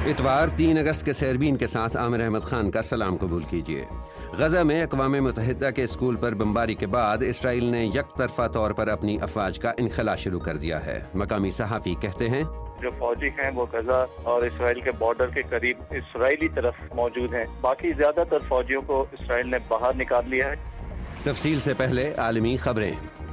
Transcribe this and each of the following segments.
اتوار 3 اگست کے سیربین کے ساتھ عامر احمد خان کا سلام قبول کیجیے۔ غزہ میں اقوام متحدہ کے اسکول پر بمباری کے بعد اسرائیل نے یک طرفہ طور پر اپنی افواج کا انخلاء شروع کر دیا ہے۔ مقامی صحافی کہتے ہیں جو فوجی ہیں وہ غزہ اور اسرائیل کے بارڈر کے قریب اسرائیلی طرف موجود ہیں، باقی زیادہ تر فوجیوں کو اسرائیل نے باہر نکال لیا ہے۔ تفصیل سے پہلے عالمی خبریں۔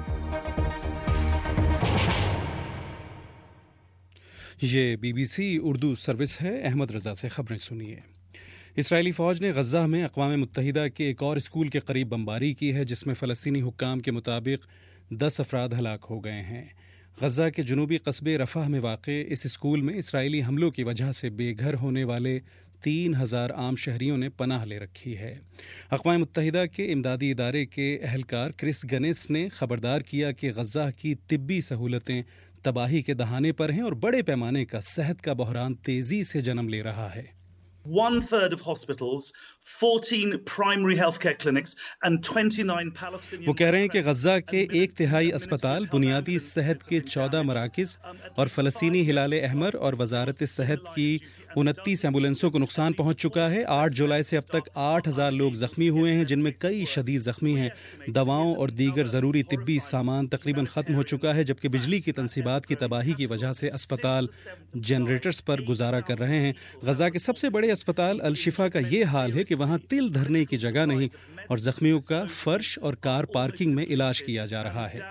یہ BBC اردو سروس ہے۔ احمد رضا سے خبریں سنیے۔ اسرائیلی فوج نے غزہ میں اقوام متحدہ کے ایک اور اسکول کے قریب بمباری کی ہے، جس میں فلسطینی حکام کے مطابق 10 افراد ہلاک ہو گئے ہیں۔ غزہ کے جنوبی قصبے رفح میں واقع اس اسکول میں اسرائیلی حملوں کی وجہ سے بے گھر ہونے والے 3000 عام شہریوں نے پناہ لے رکھی ہے۔ اقوام متحدہ کے امدادی ادارے کے اہلکار کرس گنس نے خبردار کیا کہ غزہ کی طبی سہولتیں تباہی کے دہانے پر ہیں اور بڑے پیمانے کا صحت کا بحران تیزی سے جنم لے رہا ہے۔ 1/3 of hospitals, 14 primary healthcare clinics and 29 Palestinian... وہ کہہ رہے ہیں کہ غزہ کے 1/3 اسپتال، بنیادی صحت کے 14 مراکز اور فلسطینی ہلال احمر اور وزارت صحت کی 29 ایمبولینسوں کو نقصان پہنچ چکا ہے۔ 8 جولائی سے اب تک 8000 لوگ زخمی ہوئے ہیں، جن میں کئی شدید زخمی ہیں۔ دواؤں اور دیگر ضروری طبی سامان تقریباً ختم ہو چکا ہے، جبکہ بجلی کی تنصیبات کی تباہی کی وجہ سے اسپتال جنریٹرز پر گزارا کر رہے ہیں۔ غزہ کے سب سے بڑے اسپتال الشفا کا یہ حال ہے کہ وہاں تل دھرنے کی جگہ نہیں اور زخمیوں کا فرش اور کار پارکنگ میں علاج کیا جا رہا ہے۔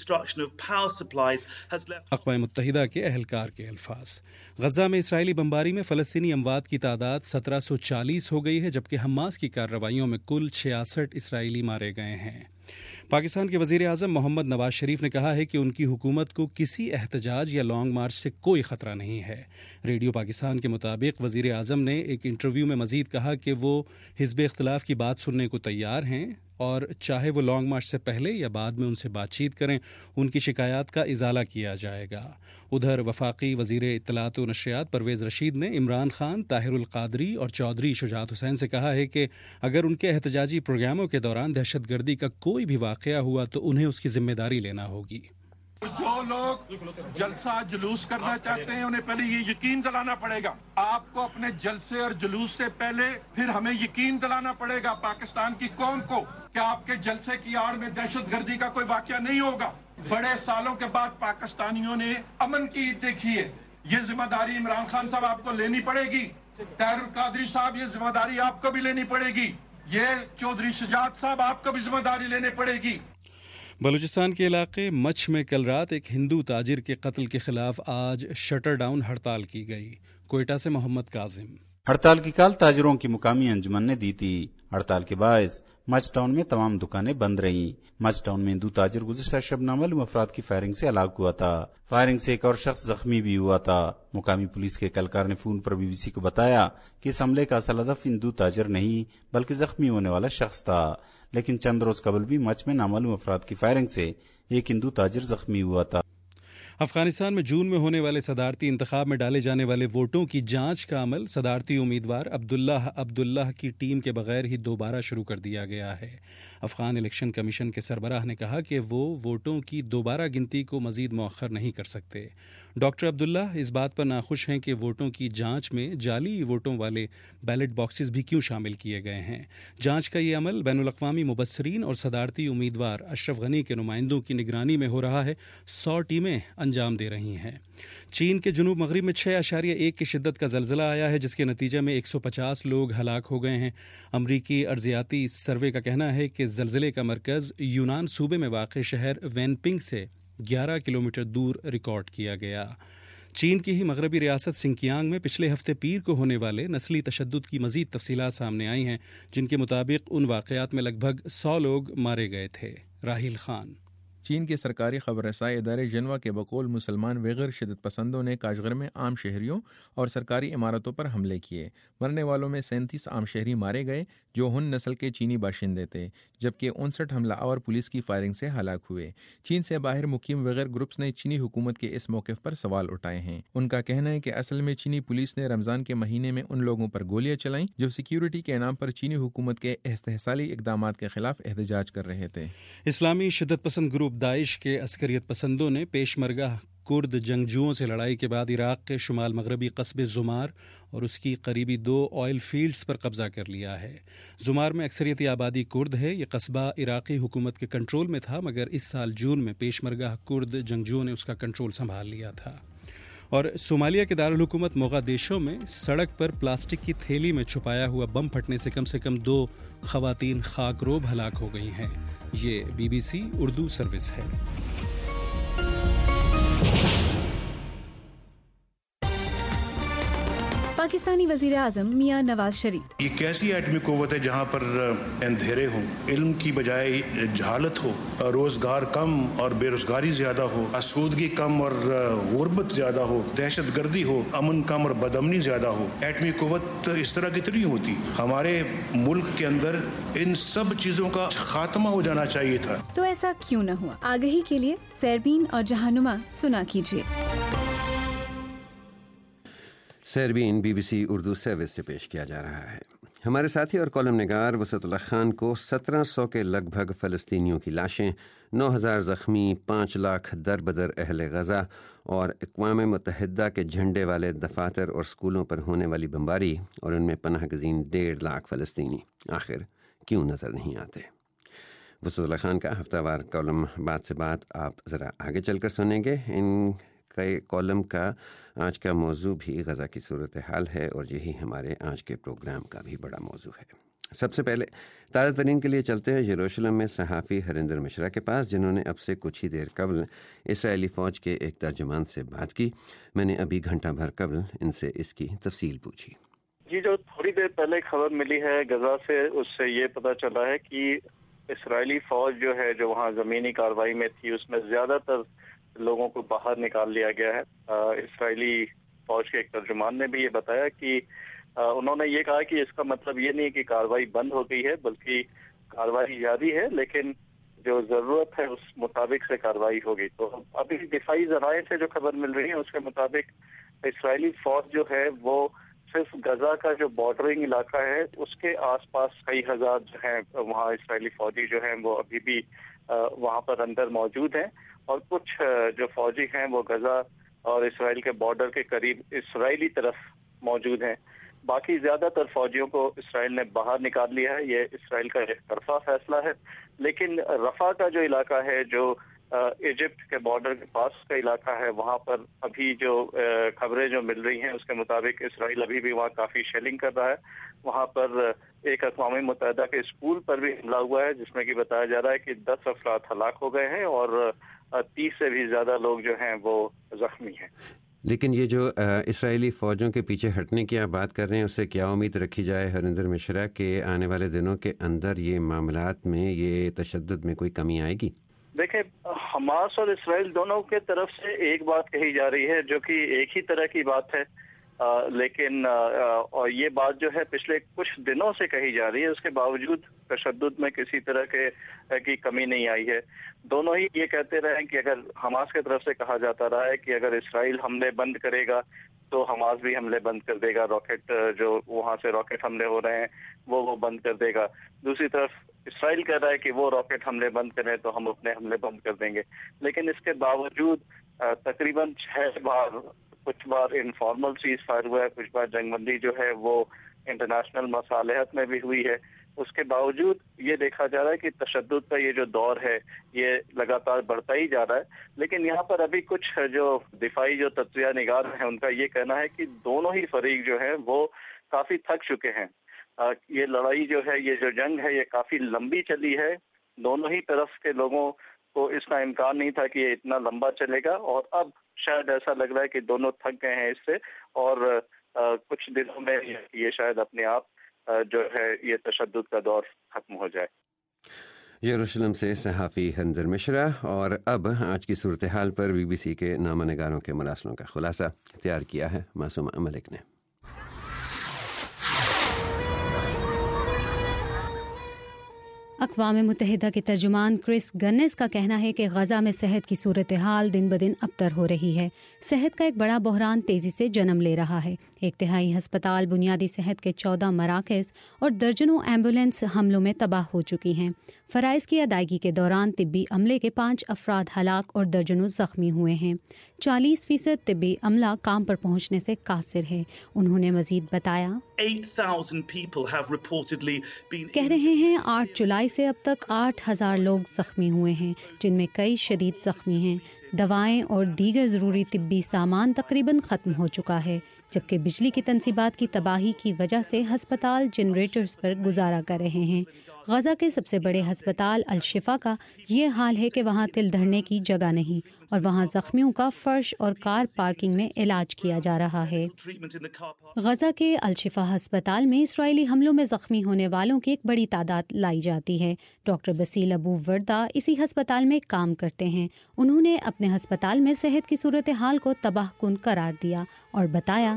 اقوام متحدہ کے اہلکار کے الفاظ۔ غزہ میں اسرائیلی بمباری میں فلسطینی اموات کی تعداد 1740 ہو گئی ہے، جبکہ حماس کی کارروائیوں میں کل 66 اسرائیلی مارے گئے ہیں۔ پاکستان کے وزیر اعظم محمد نواز شریف نے کہا ہے کہ ان کی حکومت کو کسی احتجاج یا لانگ مارچ سے کوئی خطرہ نہیں ہے۔ ریڈیو پاکستان کے مطابق وزیر اعظم نے ایک انٹرویو میں مزید کہا کہ وہ حزب اختلاف کی بات سننے کو تیار ہیں اور چاہے وہ لانگ مارچ سے پہلے یا بعد میں ان سے بات چیت کریں، ان کی شکایات کا ازالہ کیا جائے گا۔ ادھر وفاقی وزیر اطلاعات و نشریات پرویز رشید نے عمران خان، طاہر القادری اور چودھری شجاعت حسین سے کہا ہے کہ اگر ان کے احتجاجی پروگراموں کے دوران دہشت گردی کا کوئی بھی واقعہ ہوا تو انہیں اس کی ذمہ داری لینا ہوگی۔ جو لوگ جلسہ جلوس کرنا چاہتے ہیں انہیں پہلے یہ یقین دلانا پڑے گا، آپ کو اپنے جلسے اور جلوس سے پہلے پھر ہمیں یقین دلانا پڑے گا پاکستان کی قوم کو کہ آپ کے جلسے کی آڑ میں دہشت گردی کا کوئی واقعہ نہیں ہوگا۔ بڑے سالوں کے بعد پاکستانیوں نے امن کی عید دیکھی ہے، یہ ذمہ داری عمران خان صاحب آپ کو لینی پڑے گی، طاہر القادری صاحب یہ ذمہ داری آپ کو بھی لینی پڑے گی، یہ چودھری شجاعت صاحب آپ کو بھی ذمہ داری لینے پڑے گی۔ بلوچستان کے علاقے مچھ میں کل رات ایک ہندو تاجر کے قتل کے خلاف آج شٹر ڈاؤن ہڑتال کی گئی۔ کوئٹہ سے محمد کاظم۔ ہڑتال کی کال تاجروں کی مقامی انجمن نے دی تھی۔ ہڑتال کے باعث مچ ٹاؤن میں تمام دکانیں بند رہیں۔ مچ ٹاؤن میں ہندو تاجر گزشتہ شب نامعلوم افراد کی فائرنگ سے ہلاک ہوا تھا۔ فائرنگ سے ایک اور شخص زخمی بھی ہوا تھا۔ مقامی پولیس کے اہلکار نے فون پر BBC کو بتایا کہ اس حملے کا اصل ہدف ہندو تاجر نہیں بلکہ زخمی ہونے والا شخص تھا، لیکن چند روز قبل بھی مچ میں نامعلوم افراد کی فائرنگ سے ایک ہندو تاجر زخمی ہوا تھا۔ افغانستان میں جون میں ہونے والے صدارتی انتخاب میں ڈالے جانے والے ووٹوں کی جانچ کا عمل صدارتی امیدوار عبداللہ کی ٹیم کے بغیر ہی دوبارہ شروع کر دیا گیا ہے۔ افغان الیکشن کمیشن کے سربراہ نے کہا کہ وہ ووٹوں کی دوبارہ گنتی کو مزید مؤخر نہیں کر سکتے۔ ڈاکٹر عبداللہ اس بات پر ناخوش ہیں کہ ووٹوں کی جانچ میں جعلی ووٹوں والے بیلٹ باکسز بھی کیوں شامل کیے گئے ہیں۔ جانچ کا یہ عمل بین الاقوامی مبصرین اور صدارتی امیدوار اشرف غنی کے نمائندوں کی نگرانی میں ہو رہا ہے۔ 100 ٹیمیں انجام دے رہی ہیں۔ چین کے جنوب مغرب میں 6.1 کی شدت کا زلزلہ آیا ہے، جس کے نتیجے میں 150 لوگ ہلاک ہو گئے ہیں۔ امریکی ارضیاتی سروے کا کہنا ہے کہ زلزلے کا مرکز یونان صوبے میں واقع شہر وینپنگ سے 11 کلومیٹر دور ریکارڈ کیا گیا۔ چین کی ہی مغربی ریاست سنکیانگ میں پچھلے ہفتے پیر کو ہونے والے نسلی تشدد کی مزید تفصیلات سامنے آئی ہیں، جن کے مطابق ان واقعات میں لگ بھگ 100 لوگ مارے گئے تھے۔ راہیل خان۔ چین کے سرکاری خبر رسائی ادارے جنوا کے بقول مسلمان ویغر شدت پسندوں نے کاشغر میں عام شہریوں اور سرکاری عمارتوں پر حملے کیے۔ مرنے والوں میں 37 عام شہری مارے گئے جو ہن نسل کے چینی باشندے تھے، جبکہ 59 حملہ آور پولیس کی فائرنگ سے ہلاک ہوئے۔ چین سے باہر مقیم ویغر گروپس نے چینی حکومت کے اس موقف پر سوال اٹھائے ہیں۔ ان کا کہنا ہے کہ اصل میں چینی پولیس نے رمضان کے مہینے میں ان لوگوں پر گولیاں چلائیں جو سیکیورٹی کے نام پر چینی حکومت کے استحصالی اقدامات کے خلاف احتجاج کر رہے تھے۔ اسلامی شدت پسند گروپ داعش کے عسکریت پسندوں نے پیشمرگہ کرد جنگجوؤں سے لڑائی کے بعد عراق کے شمال مغربی قصبے زمار اور اس کی قریبی 2 آئل فیلڈز پر قبضہ کر لیا ہے۔ زمار میں اکثریتی آبادی کرد ہے۔ یہ قصبہ عراقی حکومت کے کنٹرول میں تھا، مگر اس سال جون میں پیشمرگہ کرد جنگجوؤں نے اس کا کنٹرول سنبھال لیا تھا۔ اور صومالیہ کے دارالحکومت موغادیشو میں سڑک پر پلاسٹک کی تھیلی میں چھپایا ہوا بم پھٹنے سے کم 2 خواتین خاک روب ہلاک ہو گئی ہیں۔ یہ BBC اردو سروس ہے۔ پاکستانی وزیر اعظم میاں نواز شریف: یہ کیسی ایٹمی قوت ہے جہاں پر اندھیرے ہوں، علم کی بجائے جہالت ہو، روزگار کم اور بے روزگاری زیادہ ہو، آسودگی کم اور غربت زیادہ ہو، دہشت گردی ہو، امن کم اور بدامنی زیادہ ہو۔ ایٹمی قوت اس طرح کی نہیں ہوتی۔ ہمارے ملک کے اندر ان سب چیزوں کا خاتمہ ہو جانا چاہیے تھا۔ تو ایسا کیوں نہ ہوا؟ آگہی کے لیے سیربین اور جہانما سنا کیجیے۔ سیربین BBC اردو سروس سے پیش کیا جا رہا ہے۔ ہمارے ساتھی اور کالم نگار وسعت اللہ خان کو 1700 کے لگ بھگ فلسطینیوں کی لاشیں، 9000 زخمی، 5 لاکھ در بدر اہل غزہ اور اقوام متحدہ کے جھنڈے والے دفاتر اور اسکولوں پر ہونے والی بمباری اور ان میں پناہ گزین 1.5 لاکھ فلسطینی آخر کیوں نظر نہیں آتے؟ وسعت اللہ خان کا ہفتہ وار کالم بات سے بات آپ ذرا آگے چل کر سنیں گے۔ ان کالم کا آج کا موضوع بھی غزہ کی صورتحال ہے اور یہی ہمارے آج کے پروگرام کا بھی بڑا موضوع ہے۔ سب سے پہلے تازہ ترین کے لیے چلتے ہیں یروشلم میں صحافی ہریندر مشرا کے پاس، جنہوں نے اب سے کچھ ہی دیر قبل اسرائیلی فوج کے ایک ترجمان سے بات کی۔ میں نے ابھی گھنٹہ بھر قبل ان سے اس کی تفصیل پوچھی۔ جی، جو تھوڑی دیر پہلے خبر ملی ہے غزہ سے، اس سے یہ پتہ چلا ہے کہ اسرائیلی فوج جو ہے، جو وہاں زمینی کارروائی میں تھی، اس میں زیادہ تر لوگوں کو باہر نکال لیا گیا ہے۔ اسرائیلی فوج کے ایک ترجمان نے بھی یہ بتایا کہ انہوں نے یہ کہا کہ اس کا مطلب یہ نہیں کہ کارروائی بند ہو گئی ہے، بلکہ کارروائی جاری ہے، لیکن جو ضرورت ہے اس مطابق سے کارروائی ہوگی۔ تو ابھی دفاعی ذرائع سے جو خبر مل رہی ہے اس کے مطابق اسرائیلی فوج جو ہے وہ صرف غزہ کا جو بارڈرنگ علاقہ ہے اس کے آس پاس کئی ہزار جو ہیں وہاں اسرائیلی فوجی جو ہیں وہ ابھی بھی وہاں پر اندر موجود ہیں، اور کچھ جو فوجی ہیں وہ غزہ اور اسرائیل کے بارڈر کے قریب اسرائیلی طرف موجود ہیں۔ باقی زیادہ تر فوجیوں کو اسرائیل نے باہر نکال لیا ہے۔ یہ اسرائیل کا ایک طرفہ فیصلہ ہے، لیکن رفح کا جو علاقہ ہے، جو ایجپٹ کے بارڈر کے پاس کا علاقہ ہے، وہاں پر ابھی جو خبریں جو مل رہی ہیں اس کے مطابق اسرائیل ابھی بھی وہاں کافی شیلنگ کر رہا ہے۔ وہاں پر ایک اقوام متحدہ کے اسکول پر بھی حملہ ہوا ہے، جس میں کہ بتایا جا رہا ہے کہ 10 افراد ہلاک ہو گئے ہیں اور 30 سے بھی زیادہ لوگ جو ہیں وہ زخمی ہیں۔ لیکن یہ جو اسرائیلی فوجوں کے پیچھے ہٹنے کی آپ بات کر رہے ہیں، اس سے کیا امید رکھی جائے ہریندر مشرا کہ آنے والے دنوں کے اندر یہ معاملات میں، یہ تشدد میں کوئی کمی آئے گی؟ دیکھیں، حماس اور اسرائیل دونوں کے طرف سے ایک بات کہی جا رہی ہے جو کہ ایک ہی طرح کی بات ہے، لیکن اور یہ بات جو ہے پچھلے کچھ دنوں سے کہی جا رہی ہے، اس کے باوجود تشدد میں کسی طرح کی کمی نہیں آئی ہے۔ دونوں ہی یہ کہتے رہے کہ اگر حماس کی طرف سے کہا جاتا رہا ہے کہ اگر اسرائیل حملے بند کرے گا تو حماس بھی حملے بند کر دے گا، راکٹ جو وہاں سے راکٹ حملے ہو رہے ہیں وہ بند کر دے گا۔ دوسری طرف اسرائیل کہہ رہا ہے کہ وہ راکٹ حملے بند کریں تو ہم اپنے حملے بند کر دیں گے، لیکن اس کے باوجود تقریباً 6 بار، کچھ بار انفارمل سیز فائر ہوا ہے، کچھ بار جنگ بندی جو ہے وہ انٹرنیشنل مصالحت میں بھی ہوئی ہے۔ اس کے باوجود یہ دیکھا جا رہا ہے کہ تشدد کا یہ جو دور ہے یہ لگاتار بڑھتا ہی جا رہا ہے، لیکن یہاں پر ابھی کچھ جو دفاعی جو تجزیہ نگار ہیں ان کا یہ کہنا ہے کہ دونوں ہی فریق جو ہیں وہ کافی تھک چکے ہیں۔ یہ لڑائی جو ہے، یہ جو جنگ ہے، یہ کافی لمبی چلی ہے۔ دونوں ہی طرف کے لوگوں کو اس کا امکان نہیں تھا کہ یہ اتنا لمبا چلے گا، اور اب شاید ایسا لگ رہا ہے کہ دونوں تھک گئے ہیں اس سے، اور کچھ دنوں میں یہ شاید اپنے آپ جو ہے یہ تشدد کا دور ختم ہو جائے۔ یروشلم سے صحافی ہریندر مشرا۔ اور اب آج کی صورتحال پر BBC کے نامہ نگاروں کے مراسلوں کا خلاصہ تیار کیا ہے معصومہ ملک نے۔ اقوام متحدہ کے ترجمان کرس گنس کا کہنا ہے کہ غزہ میں صحت کی صورتحال دن بدن ابتر ہو رہی ہے۔ صحت کا ایک بڑا بحران تیزی سے جنم لے رہا ہے۔ 1/3 ہسپتال، بنیادی صحت کے 14 مراکز اور درجنوں ایمبولینس حملوں میں تباہ ہو چکی ہیں۔ فرائض کی ادائیگی کے دوران طبی عملے کے 5 افراد ہلاک اور درجنوں زخمی ہوئے ہیں۔ 40% طبی عملہ کام پر پہنچنے سے قاصر ہے۔ انہوں نے مزید بتایا، 8,000 people have reportedly been کہہ رہے ہیں 8 جولائی سے اب تک 8,000 لوگ زخمی ہوئے ہیں، جن میں کئی شدید زخمی ہیں۔ دوائیں اور دیگر ضروری طبی سامان تقریباً ختم ہو چکا ہے، جبکہ بجلی کی تنصیبات کی تباہی کی وجہ سے ہسپتال جنریٹرز پر گزارا کر رہے ہیں۔ غزہ کے سب سے بڑے ہسپتال الشفا کا یہ حال ہے کہ وہاں تل دھرنے کی جگہ نہیں اور وہاں زخمیوں کا فرش اور کار پارکنگ میں علاج کیا جا رہا ہے۔ غزہ کے الشفا ہسپتال میں اسرائیلی حملوں میں زخمی ہونے والوں کی ایک بڑی تعداد لائی جاتی ہے۔ ڈاکٹر بسیل ابو وردہ اسی ہسپتال میں کام کرتے ہیں۔ انہوں نے اپنے ہسپتال میں صحت کی صورتحال کو تباہ کن قرار دیا اور بتایا،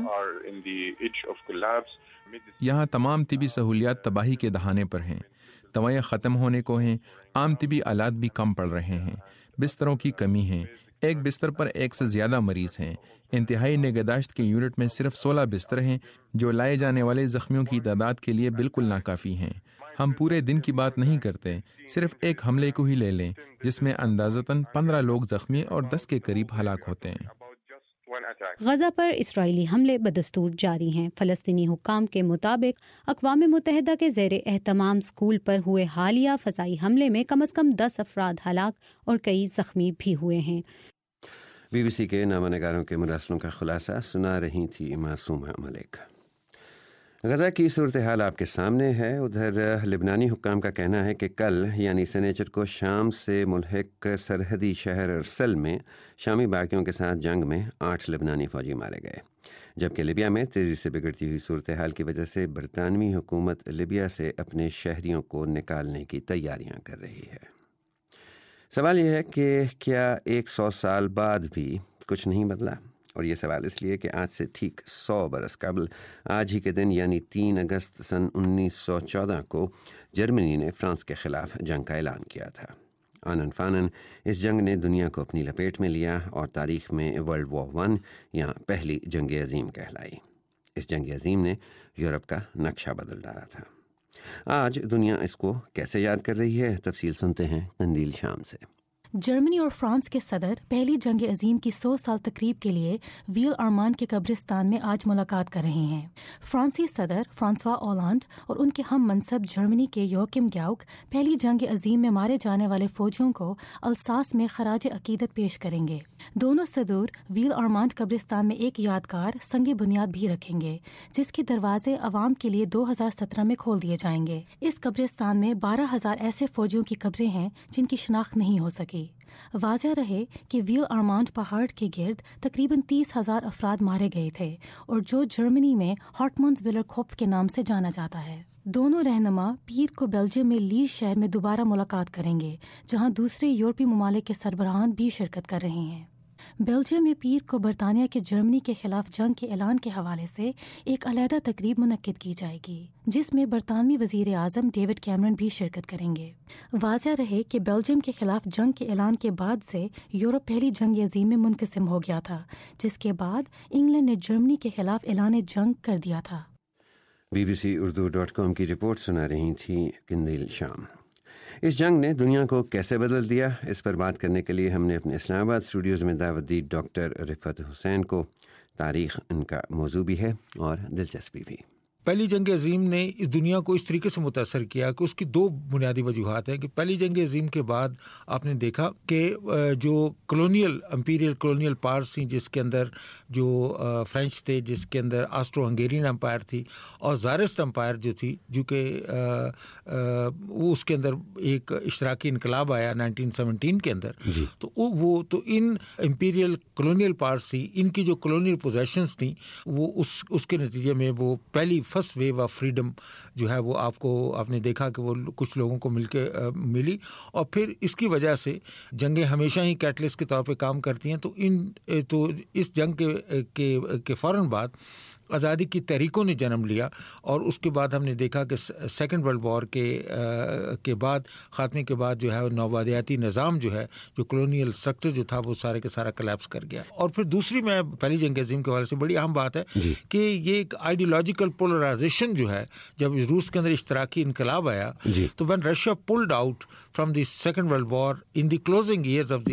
یہاں تمام طبی سہولیات تباہی کے دہانے پر ہیں، دوائیں ختم ہونے کو ہیں، عام طبی آلات بھی کم پڑ رہے ہیں، بستروں کی کمی ہے، ایک بستر پر 1 سے زیادہ مریض ہیں، انتہائی نگہداشت کے یونٹ میں صرف 16 بستر ہیں جو لائے جانے والے زخمیوں کی تعداد کے لیے بالکل ناکافی ہیں۔ ہم پورے دن کی بات نہیں کرتے، صرف ایک حملے کو ہی لے لیں جس میں اندازتاً 15 لوگ زخمی اور 10 کے قریب ہلاک ہوتے ہیں۔ غزہ پر اسرائیلی حملے بدستور جاری ہیں۔ فلسطینی حکام کے مطابق اقوام متحدہ کے زیر اہتمام اسکول پر ہوئے حالیہ فضائی حملے میں کم از کم 10 افراد ہلاک اور کئی زخمی بھی ہوئے ہیں۔ BBC کے نامہ نگاروں کے مراسلوں کا خلاصہ سنا رہی تھی معصومہ ملک۔ غزہ کی صورتحال آپ کے سامنے ہے۔ ادھر لبنانی حکام کا کہنا ہے کہ کل یعنی سنیچر کو شام سے ملحق سرحدی شہر ارسل میں شامی باغیوں کے ساتھ جنگ میں 8 لبنانی فوجی مارے گئے، جبکہ لیبیا میں تیزی سے بگڑتی ہوئی صورتحال کی وجہ سے برطانوی حکومت لیبیا سے اپنے شہریوں کو نکالنے کی تیاریاں کر رہی ہے۔ سوال یہ ہے کہ کیا 100 سال بعد بھی کچھ نہیں بدلا؟ اور یہ سوال اس لیے کہ آج سے ٹھیک 100 برس قبل آج ہی کے دن یعنی 3 اگست سن 1914 کو جرمنی نے فرانس کے خلاف جنگ کا اعلان کیا تھا۔ آنن فانن اس جنگ نے دنیا کو اپنی لپیٹ میں لیا اور تاریخ میں ورلڈ وار 1 یا پہلی جنگ عظیم کہلائی۔ اس جنگ عظیم نے یورپ کا نقشہ بدل ڈالا تھا۔ آج دنیا اس کو کیسے یاد کر رہی ہے، تفصیل سنتے ہیں قندیل شام سے۔ جرمنی اور فرانس کے صدر پہلی جنگ عظیم کی 100 سال تقریب کے لیے ویل آرمانڈ کے قبرستان میں آج ملاقات کر رہے ہیں۔ فرانسی صدر فرانسوا اولانڈ اور ان کے ہم منصب جرمنی کے یوکم گیوک پہلی جنگ عظیم میں مارے جانے والے فوجیوں کو الساس میں خراج عقیدت پیش کریں گے۔ دونوں صدور ویل آرمانڈ قبرستان میں ایک یادگار سنگ بنیاد بھی رکھیں گے، جس کے دروازے عوام کے لیے 2017 میں کھول دیے جائیں گے۔ اس قبرستان میں 12,000 ایسے فوجیوں کی قبریں ہیں جن کی شناخت نہیں ہو سکی۔ واضح رہے کہ ویل آرمانڈ پہاڑ کے گرد تقریباً 30,000 افراد مارے گئے تھے اور جو جرمنی میں ہارٹمنز ویلر کوپف کے نام سے جانا جاتا ہے۔ دونوں رہنما پیر کو بیلجیم میں لیج شہر میں دوبارہ ملاقات کریں گے، جہاں دوسرے یورپی ممالک کے سربراہان بھی شرکت کر رہے ہیں۔ بیلجیم میں پیر کو برطانیہ کے جرمنی کے خلاف جنگ کے اعلان کے حوالے سے ایک علیحدہ تقریب منعقد کی جائے گی، جس میں برطانوی وزیر اعظم ڈیوڈ کیمرن بھی شرکت کریں گے۔ واضح رہے کہ بیلجیم کے خلاف جنگ کے اعلان کے بعد سے یورپ پہلی جنگ عظیم میں منقسم ہو گیا تھا، جس کے بعد انگلینڈ نے جرمنی کے خلاف اعلان جنگ کر دیا تھا۔ BBC Urdu.com کی رپورٹ سنا رہی تھی قندیل شام۔ اس جنگ نے دنیا کو کیسے بدل دیا، اس پر بات کرنے کے لیے ہم نے اپنے اسلام آباد اسٹوڈیوز میں دعوت دی ڈاکٹر رفعت حسین کو۔ تاریخ ان کا موضوع بھی ہے اور دلچسپی بھی۔ پہلی جنگ عظیم نے اس دنیا کو اس طریقے سے متاثر کیا کہ اس کی 2 بنیادی وجوہات ہیں کہ پہلی جنگ عظیم کے بعد آپ نے دیکھا کہ جو امپیریل کولونیل پاورز تھیں، جس کے اندر جو فرینچ تھے، جس کے اندر آسٹرو ہنگیرین امپائر تھی اور زارسٹ امپائر جو تھی، جو کہ وہ اس کے اندر ایک اشتراکی انقلاب آیا 1917 کے اندر، تو ان امپیریل کولونیل پاورز تھی، ان کی جو کولونیل پوزیشنز تھیں وہ اس کے نتیجے میں وہ پہلی فرسٹ ویو آف فریڈم جو ہے وہ آپ نے دیکھا کہ وہ کچھ لوگوں کو ملی، اور پھر اس کی وجہ سے جنگیں ہمیشہ ہی کیٹلسٹ کے طور پہ کام کرتی ہیں. تو اس جنگ کے فوراً بعد آزادی کی تحریکوں نے جنم لیا، اور اس کے بعد ہم نے دیکھا کہ سیکنڈ ورلڈ وار کے بعد خاتمے کے بعد جو ہے نوآبادیاتی نظام جو ہے، جو کلونیل سٹرکچر جو تھا، وہ سارے کے سارا کلیپس کر گیا. اور پھر دوسری میں پہلی جنگ عظیم کے حوالے سے بڑی اہم بات ہے کہ یہ ایک آئیڈیولوجیکل پولرائزیشن جو ہے، جب روس کے اندر اشتراکی انقلاب آیا تو when Russia pulled out from the Second World War in the closing years of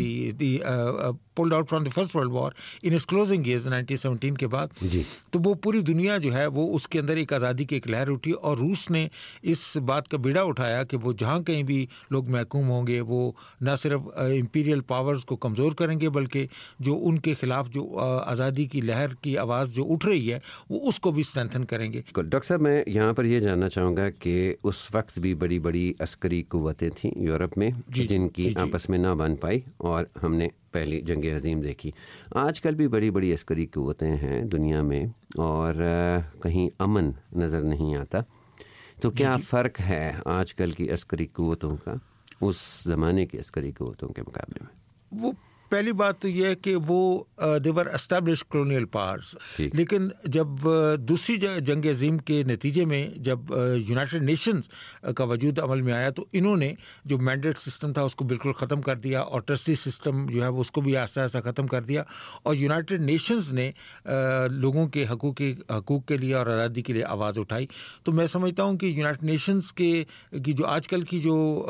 pulled out from the First World War in its closing years 1917 کے بعد، تو وہ پوری دنیا جو ہے وہ اس کے اندر ایک آزادی کی ایک لہر اٹھی، اور روس نے اس بات کا بیڑا اٹھایا کہ وہ جہاں کہیں بھی لوگ محکوم ہوں گے، وہ نہ صرف امپیریل پاورز کو کمزور کریں گے، بلکہ جو ان کے خلاف جو آزادی کی لہر کی آواز جو اٹھ رہی ہے وہ اس کو بھی اسٹرینتھن کریں گے. ڈاکٹر صاحب، میں یہاں پر یہ جاننا چاہوں گا کہ اس وقت بھی بڑی بڑی عسکری قوتیں تھیں یورپ میں جن کی آپس میں نہ بن پائی، اور ہم نے پہلی جنگ عظیم دیکھی. آج کل بھی بڑی بڑی عسکری قوتیں ہیں دنیا میں، اور کہیں امن نظر نہیں آتا. تو کیا فرق ہے آج کل کی عسکری قوتوں کا اس زمانے کی عسکری قوتوں کے مقابلے میں؟ وہ پہلی بات تو یہ ہے کہ وہ دیور اسٹیبلشڈ کلونیل پاورز، لیکن جب دوسری جنگ عظیم کے نتیجے میں جب یونائٹڈ نیشنز کا وجود عمل میں آیا تو انہوں نے جو مینڈیٹ سسٹم تھا اس کو بالکل ختم کر دیا، اور ٹرسٹی سسٹم جو ہے وہ اس کو بھی آہستہ آہستہ ختم کر دیا، اور یونائٹڈ نیشنز نے لوگوں کے حقوق کے لیے اور آزادی کے لیے آواز اٹھائی. تو میں سمجھتا ہوں کہ یونائٹڈ نیشنز کی جو آج کل کی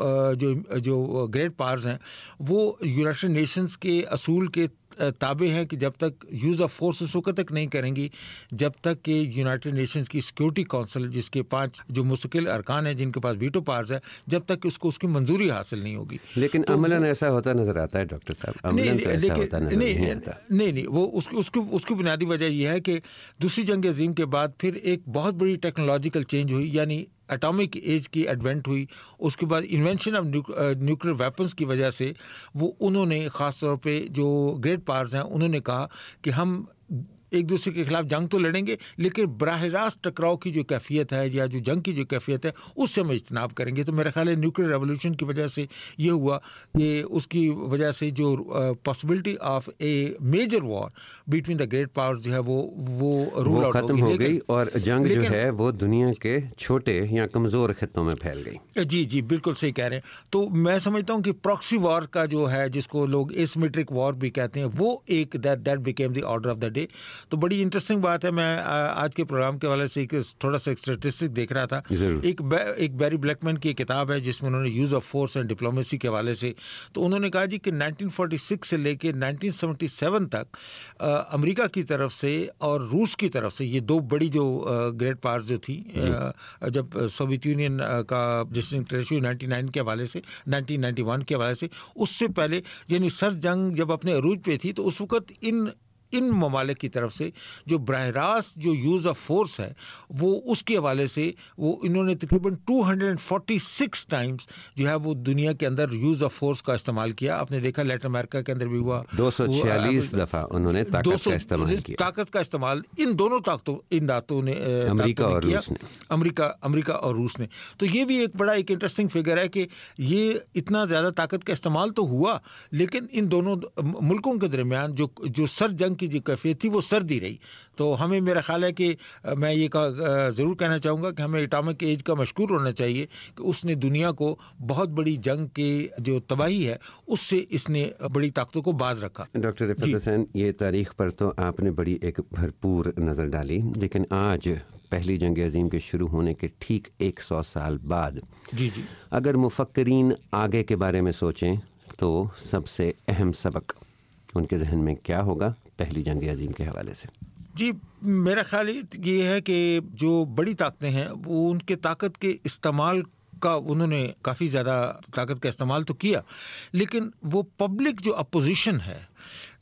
جو گریٹ پاورز ہیں وہ یونائٹڈ نیشنز کے اصول کے تابع ہے کہ جب تک یوز آف فورس اس وقت تک نہیں کریں گی جب تک کہ یونائٹڈ نیشنز کی سیکورٹی کونسل، جس کے 5 جو مستقل ارکان ہیں جن کے پاس ویٹو پاورز ہے، جب تک اس کی منظوری حاصل نہیں ہوگی. لیکن عملاً ایسا ہوتا نظر آتا ہے ڈاکٹر صاحب، عملاً تو ایسا ہوتا نظر نہیں آتا. نہیں، وہ اس کی بنیادی وجہ یہ ہے کہ دوسری جنگ عظیم کے بعد پھر ایک بہت بڑی ٹیکنالوجیکل چینج ہوئی، یعنی اٹامک ایج کی ایڈوینٹ ہوئی. اس کے بعد انوینشن آف نیوکلیر ویپنز کی وجہ سے وہ انہوں نے خاص طور پہ جو گریٹ پاورز ہیں انہوں نے کہا کہ ہم ایک دوسرے کے خلاف جنگ تو لڑیں گے لیکن براہ راست ٹکراؤ کی جو کیفیت ہے یا جو جنگ کی جو کیفیت ہے اس سے ہم اجتناب کریں گے. تو میرا خیال ہے نیوکلیر ریولوشن کی وجہ سے یہ ہوا کہ اس کی وجہ سے جو possibility of a major war between the great powers جو ہے وہ ختم ہو گئی، اور جنگ جو ہے وہ دنیا کے چھوٹے یا کمزور خطوں میں پھیل گئی. جی بالکل صحیح کہہ رہے ہیں. تو میں سمجھتا ہوں کہ پراکسی وار کا جو ہے جس کو لوگ ایسیمیٹرک وار بھی کہتے ہیں وہ ایک that became the order of the day. تو بڑی انٹرسٹنگ بات ہے، میں آج کے پروگرام کے حوالے سے ایک تھوڑا سا اسٹیٹسٹک دیکھ رہا تھا. ایک بیری بلیک مین کی کتاب ہے جس میں انہوں نے use of force and diplomacy کے حوالے سے، تو انہوں نے کہا جی کہ 1946 سے لے کے 1977 تک امریکہ کی طرف سے اور روس کی طرف سے، یہ دو بڑی جو گریٹ پاورز جو تھی، جب سوویت یونین کا ڈسنٹگریشن 1999 کے حوالے سے 1991 کے حوالے سے، اس سے پہلے یعنی سر جنگ جب اپنے عروج پہ تھی تو اس وقت ان ممالک کی طرف سے جو براہ راست جو یوز آف فورس ہے وہ اس کے حوالے سے وہ انہوں نے تقریباً 246 ٹائمز جو ہے وہ دنیا کے اندر یوز آف فورس کا استعمال کیا. آپ نے دیکھا لیٹن امریکہ کے اندر بھی ہوا 246 دفعہ انہوں نے طاقت کا استعمال کیا. طاقت کا استعمال ان دونوں طاقتوں نے امریکہ اور روس نے امریکہ اور روس نے. تو یہ بھی ایک بڑا ایک انٹرسٹنگ فگر ہے کہ یہ اتنا زیادہ طاقت کا استعمال تو ہوا لیکن ان دونوں ملکوں کے درمیان جو سر جنگ کی جو کیفیت تھی وہ سردی رہی. تو ہمیں میرا خیال ہے کہ میں یہ ضرور کہنا چاہوں گا کہ ہمیں اٹامک ایج کا مشکور ہونا چاہیے کہ اس نے دنیا کو بہت بڑی جنگ کے جو تباہی ہے اس سے اس نے بڑی طاقتوں کو باز رکھا. ڈاکٹر رفعت حسین، یہ تاریخ پر تو آپ نے بڑی ایک بھرپور نظر ڈالی، لیکن آج پہلی جنگ عظیم کے شروع ہونے کے ٹھیک 100 سال بعد اگر مفکرین آگے کے بارے میں سوچیں تو سب سے اہم سبق ان کے ذہن میں کیا ہوگا پہلی جنگ عظیم کے حوالے سے؟ جی میرا خیال یہ ہے کہ جو بڑی طاقتیں ہیں وہ ان کے طاقت کے استعمال کا انہوں نے کافی زیادہ طاقت کا استعمال تو کیا لیکن وہ پبلک جو اپوزیشن ہے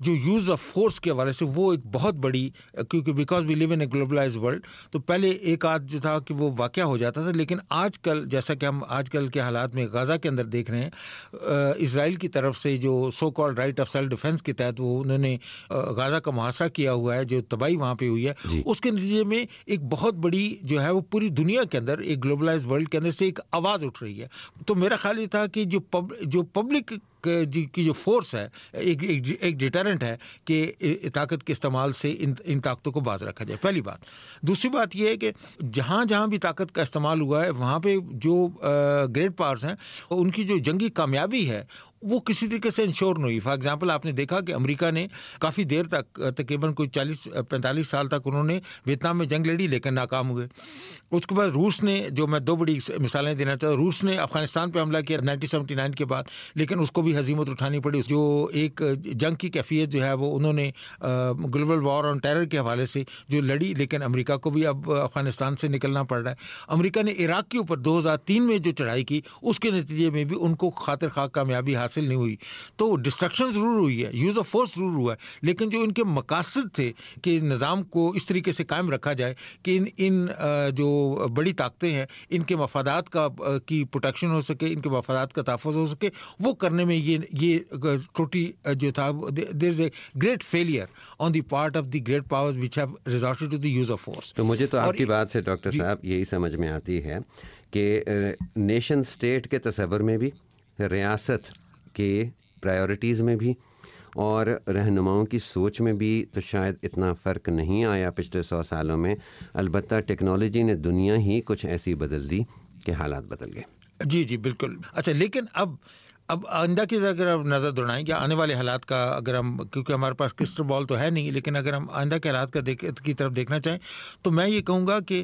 جو یوز آف فورس کے حوالے سے وہ ایک بہت بڑی, کیونکہ because we live in a globalize world, تو پہلے ایک آدھ جو تھا کہ وہ واقعہ ہو جاتا تھا, لیکن آج کل جیسا کہ ہم آج کل کے حالات میں غزہ کے اندر دیکھ رہے ہیں, اسرائیل کی طرف سے جو so called right of self defence کے تحت وہ انہوں نے غزہ کا محاصرہ کیا ہوا ہے, جو تباہی وہاں پہ ہوئی ہے, اس کے نتیجے میں ایک بہت بڑی جو ہے وہ پوری دنیا کے اندر ایک گلوبلائز ورلڈ کے اندر سے ایک آواز اٹھ رہی ہے. تو میرا خیال یہ تھا کہ جو پبلک کی جو فورس ہے ایک ڈیٹرنٹ ہے کہ طاقت کے استعمال سے ان طاقتوں کو باز رکھا جائے, پہلی بات. دوسری بات یہ ہے کہ جہاں جہاں بھی طاقت کا استعمال ہوا ہے وہاں پہ جو گریٹ پاورز ہیں ان کی جو جنگی کامیابی ہے وہ کسی طریقے سے انشور نہیں ہوئی. فار ایگزامپل آپ نے دیکھا کہ امریکہ نے کافی دیر تک, تقریباً کوئی 40-45 سال تک انہوں نے ویتنام میں جنگ لڑی لیکن ناکام ہوئے. اس کے بعد روس نے, جو میں دو بڑی مثالیں دینا چاہتا ہوں, روس نے افغانستان پہ حملہ کیا 1979 کے بعد, لیکن اس کو بھی ہزیمت اٹھانی پڑی. جو ایک جنگ کی کیفیت جو ہے وہ انہوں نے گلوبل وار آن ٹیرر کے حوالے سے جو لڑی, لیکن امریکہ کو بھی اب افغانستان سے نکلنا پڑ رہا ہے. امریکہ نے عراق کے اوپر 2003 میں جو چڑھائی کی اس کے نتیجے میں بھی ان کو خاطر خواہ کامیابی حاصل نہیں ہوئی. تو ڈسٹرکشن ضرور ہوئی ہے, یوز آف فورس ضرور ہوا ہے, لیکن جو ان کے مقاصد تھے کہ نظام کو اس طریقے سے قائم رکھا جائے کہ ان جو بڑی طاقتیں ہیں ان کے مفادات کی پروٹیکشن ہو سکے, ان کے مفادات کا تحفظ ہو سکے, وہ کرنے میں یہ ٹوٹی جو تھا, there is a great failure on the part of the great powers which have resorted to the use of force. تو مجھے تو آپ کی بات سے ڈاکٹر صاحب یہی سمجھ میں آتی ہے کہ نیشن اسٹیٹ کے تصور میں بھی, ریاست کے پرائیورٹیز میں بھی اور رہنماؤں کی سوچ میں بھی تو شاید اتنا فرق نہیں آیا پچھلے 100 سالوں میں. البتہ ٹیکنالوجی نے دنیا ہی کچھ ایسی بدل دی کہ حالات بدل گئے. جی بالکل. اچھا, لیکن اب آئندہ کی اگر آپ نظر دوڑائیں کہ آنے والے حالات کا, اگر ہم, کیونکہ ہمارے پاس کرسٹل بال تو ہے نہیں, لیکن اگر ہم آئندہ کے حالات کی طرف دیکھنا چاہیں تو میں یہ کہوں گا کہ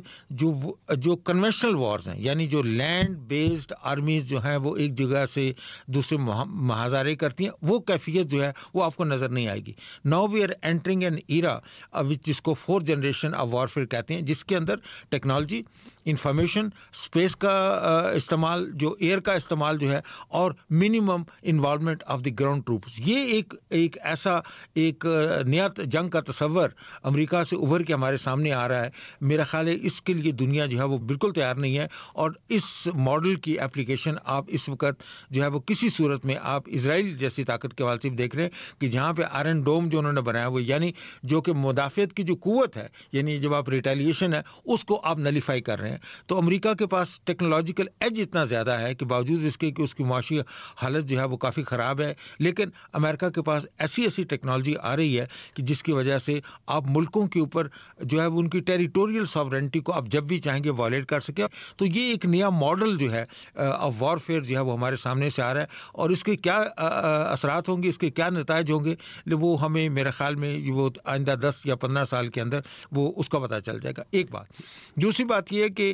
جو کنونشنل وارز ہیں, یعنی جو لینڈ بیسڈ آرمیز جو ہیں وہ ایک جگہ سے دوسرے محاذارے کرتی ہیں, وہ کیفیت جو ہے وہ آپ کو نظر نہیں آئے گی. Now we are entering an era جس کو 4th جنریشن آف وارفیئر کہتے ہیں, جس کے اندر ٹیکنالوجی, انفارمیشن, اسپیس کا استعمال, جو ایئر کا استعمال جو ہے, اور minimum involvement of the ground troops. یہ ایک ایسا ایک نیا جنگ کا تصور امریکہ سے ابھر کے ہمارے سامنے آ رہا ہے. میرا خیال ہے اس کے لیے دنیا جو ہے وہ بالکل تیار نہیں ہے, اور اس ماڈل کی اپلیکیشن آپ اس وقت جو ہے وہ کسی صورت میں آپ اسرائیل جیسی طاقت کے حوالے سے دیکھ رہے ہیں کہ جہاں پہ آئرن ڈوم جو انہوں نے بنایا وہ, یعنی جو کہ مدافعت کی جو قوت ہے, یعنی جب آپ ریٹیلیشن ہے اس کو آپ نلیفائی کر رہے ہیں. تو امریکہ کے پاس ٹیکنالوجیکل ایج اتنا زیادہ ہے کہ باوجود اس کے کہ اس کی معاشی حالت جو ہے وہ کافی خراب ہے, لیکن امریکہ کے پاس ایسی ٹیکنالوجی آ رہی ہے کہ جس کی وجہ سے آپ ملکوں کے اوپر جو ہے وہ ان کی ٹیریٹوریل ساورنٹی کو آپ جب بھی چاہیں گے وائلیٹ کر سکیں. تو یہ ایک نیا ماڈل جو ہے آف وارفیئر جو ہے وہ ہمارے سامنے سے آ رہا ہے, اور اس کے کیا اثرات ہوں گے, اس کے کیا نتائج ہوں گے, وہ ہمیں میرے خیال میں وہ آئندہ 10 یا 15 سال کے اندر وہ اس کا پتہ چل جائے گا. ایک بات. دوسری بات یہ ہے کہ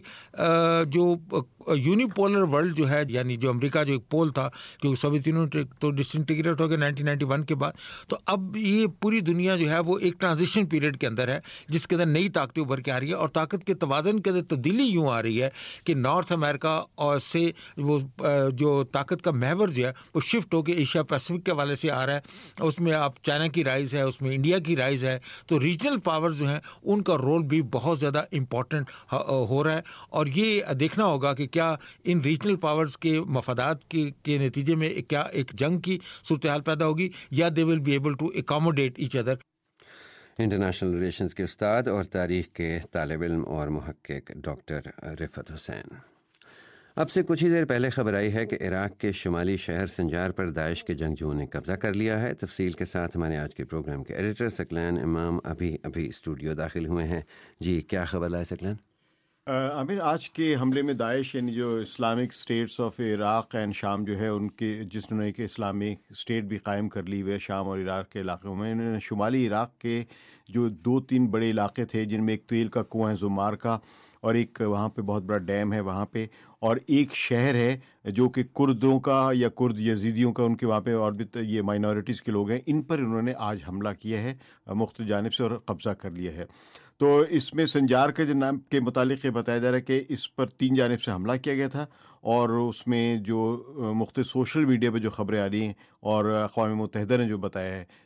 جو یونیپولر ورلڈ جو ہے, یعنی جو امریکہ جو ایک پول تھا, کیونکہ سوویت یونین تو ڈسنٹیگریٹ ہو گیا 1991 کے بعد, تو اب یہ پوری دنیا جو ہے وہ ایک ٹرانزیشن پیریڈ کے اندر ہے جس کے اندر نئی طاقتیں ابھر کے آ رہی ہے, اور طاقت کے توازن کے اندر تبدیلی یوں آ رہی ہے کہ نارتھ امریکہ اور سے وہ جو طاقت کا محور جو ہے وہ شفٹ ہو کے ایشیا پیسفک کے حوالے سے آ رہا ہے. اس میں آپ چائنا کی رائز ہے, اس میں انڈیا کی رائز ہے, تو ریجنل پاور جو ہیں ان کا رول بھی بہت زیادہ امپورٹنٹ ہو رہا ہے. اور یہ دیکھنا ہوگا کہ کیا ان ریجنل پاورز کے مفادات کے نتیجے میں کیا ایک جنگ کی صورتحال پیدا ہوگی, یا they will be able to accommodate each other. International relations کے استاد اور تاریخ کے طالب علم اور محقق ڈاکٹر رفعت حسین. اب سے کچھ ہی دیر پہلے خبر آئی ہے کہ عراق کے شمالی شہر سنجار پر داعش کے جنگجوؤں نے قبضہ کر لیا ہے. تفصیل کے ساتھ ہمارے آج کے پروگرام کے ایڈیٹر ثقلین امام ابھی اسٹوڈیو داخل ہوئے ہیں. جی کیا خبر لائے ثقلین؟ عامر، آج کے حملے میں داعش یعنی جو Islamic States of Iraq and شام جو ہے ان کے جس نے کہ اسلامک اسٹیٹ بھی قائم کر لی ہوئے شام اور عراق کے علاقوں میں، انہوں نے شمالی عراق کے جو 2-3 بڑے علاقے تھے جن میں ایک تیل کا کنواں ہے زمار کا، اور ایک وہاں پہ بہت بڑا ڈیم ہے وہاں پہ، اور ایک شہر ہے جو کہ کردوں کا یا کرد یزیدیوں کا، ان کے وہاں پہ اور بھی یہ مائنورٹیز کے لوگ ہیں، ان پر انہوں نے آج حملہ کیا ہے مختلف جانب سے اور قبضہ کر لیا ہے. تو اس میں سنجار کے جو نام کے متعلق یہ بتایا جا رہا ہے کہ اس پر 3 جانب سے حملہ کیا گیا تھا، اور اس میں جو مختلف سوشل میڈیا پہ جو خبریں آ رہی ہیں اور اقوام متحدہ نے جو بتایا ہے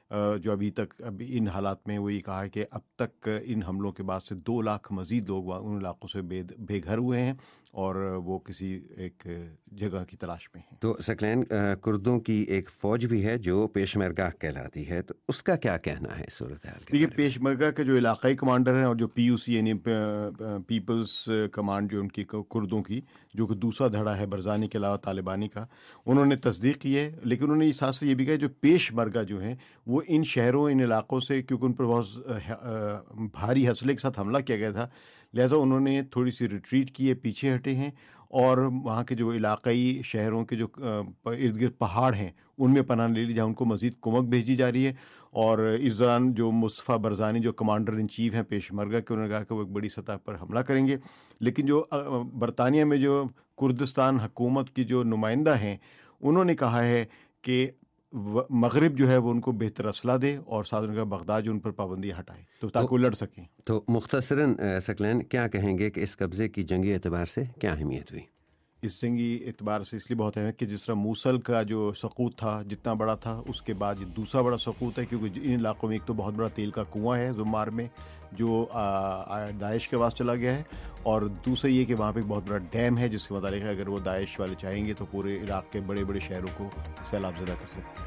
جو ابھی تک ان حالات میں وہ یہ کہا ہے کہ اب تک ان حملوں کے بعد سے 2 لاکھ مزید لوگ ان علاقوں سے بے گھر ہوئے ہیں اور وہ کسی ایک جگہ کی تلاش میں ہیں۔ تو ثقلین، کردوں کی ایک فوج بھی ہے جو پیشمرگہ کہلاتی ہے، تو اس کا کیا کہنا ہے صورتحال کے؟ دیکھیے، پیشمرگہ کے جو علاقائی کمانڈر ہیں اور جو PUC یعنی پیپلز کمانڈ جو ان کی کردوں کی، جو کہ دوسرا دھڑا ہے برزانی کے علاوہ طالبانی کا، انہوں نے تصدیق کی ہے، لیکن انہوں نے اس ساتھ سے یہ بھی کہا جو پیشمرگہ جو ہیں وہ ان شہروں ان علاقوں سے، کیونکہ ان پر بہت بھاری حسلے کے ساتھ حملہ کیا گیا تھا، لہذا انہوں نے تھوڑی سی ریٹریٹ کی ہے، پیچھے ہٹے ہیں اور وہاں کے جو علاقائی شہروں کے جو ارد گرد پہاڑ ہیں ان میں پناہ لے لی، جہاں ان کو مزید کمک بھیجی جا رہی ہے۔ اور اس دوران جو مصطفیٰ برزانی جو کمانڈر ان چیف ہیں پیشمرگہ کے، انہوں نے کہا کہ وہ ایک بڑی سطح پر حملہ کریں گے، لیکن جو برطانیہ میں جو کردستان حکومت کی جو نمائندہ ہیں انہوں نے کہا ہے کہ مغرب جو ہے وہ ان کو بہتر اسلحہ دے اور ساتھ ان کا بغداد جو ان پر پابندیاں ہٹائے تو تاکہ وہ لڑ سکیں۔ تو مختصراً ثقلین کیا کہیں گے کہ اس قبضے کی جنگی اعتبار سے کیا اہمیت ہوئی؟ اس جنگی اعتبار سے اس لیے بہت اہم ہے کہ جس طرح موصل کا جو سقوط تھا جتنا بڑا تھا، اس کے بعد یہ دوسرا بڑا سقوط ہے، کیونکہ ان علاقوں میں ایک تو بہت بڑا تیل کا کنواں ہے زمار میں جو داعش کے پاس چلا گیا ہے، اور دوسرا یہ کہ وہاں پہ ایک بہت بڑا ڈیم ہے جس کے متعلق اگر وہ داعش والے چاہیں گے تو پورے عراق کے بڑے بڑے شہروں کو سیلاب زدہ کر سکتے ہیں۔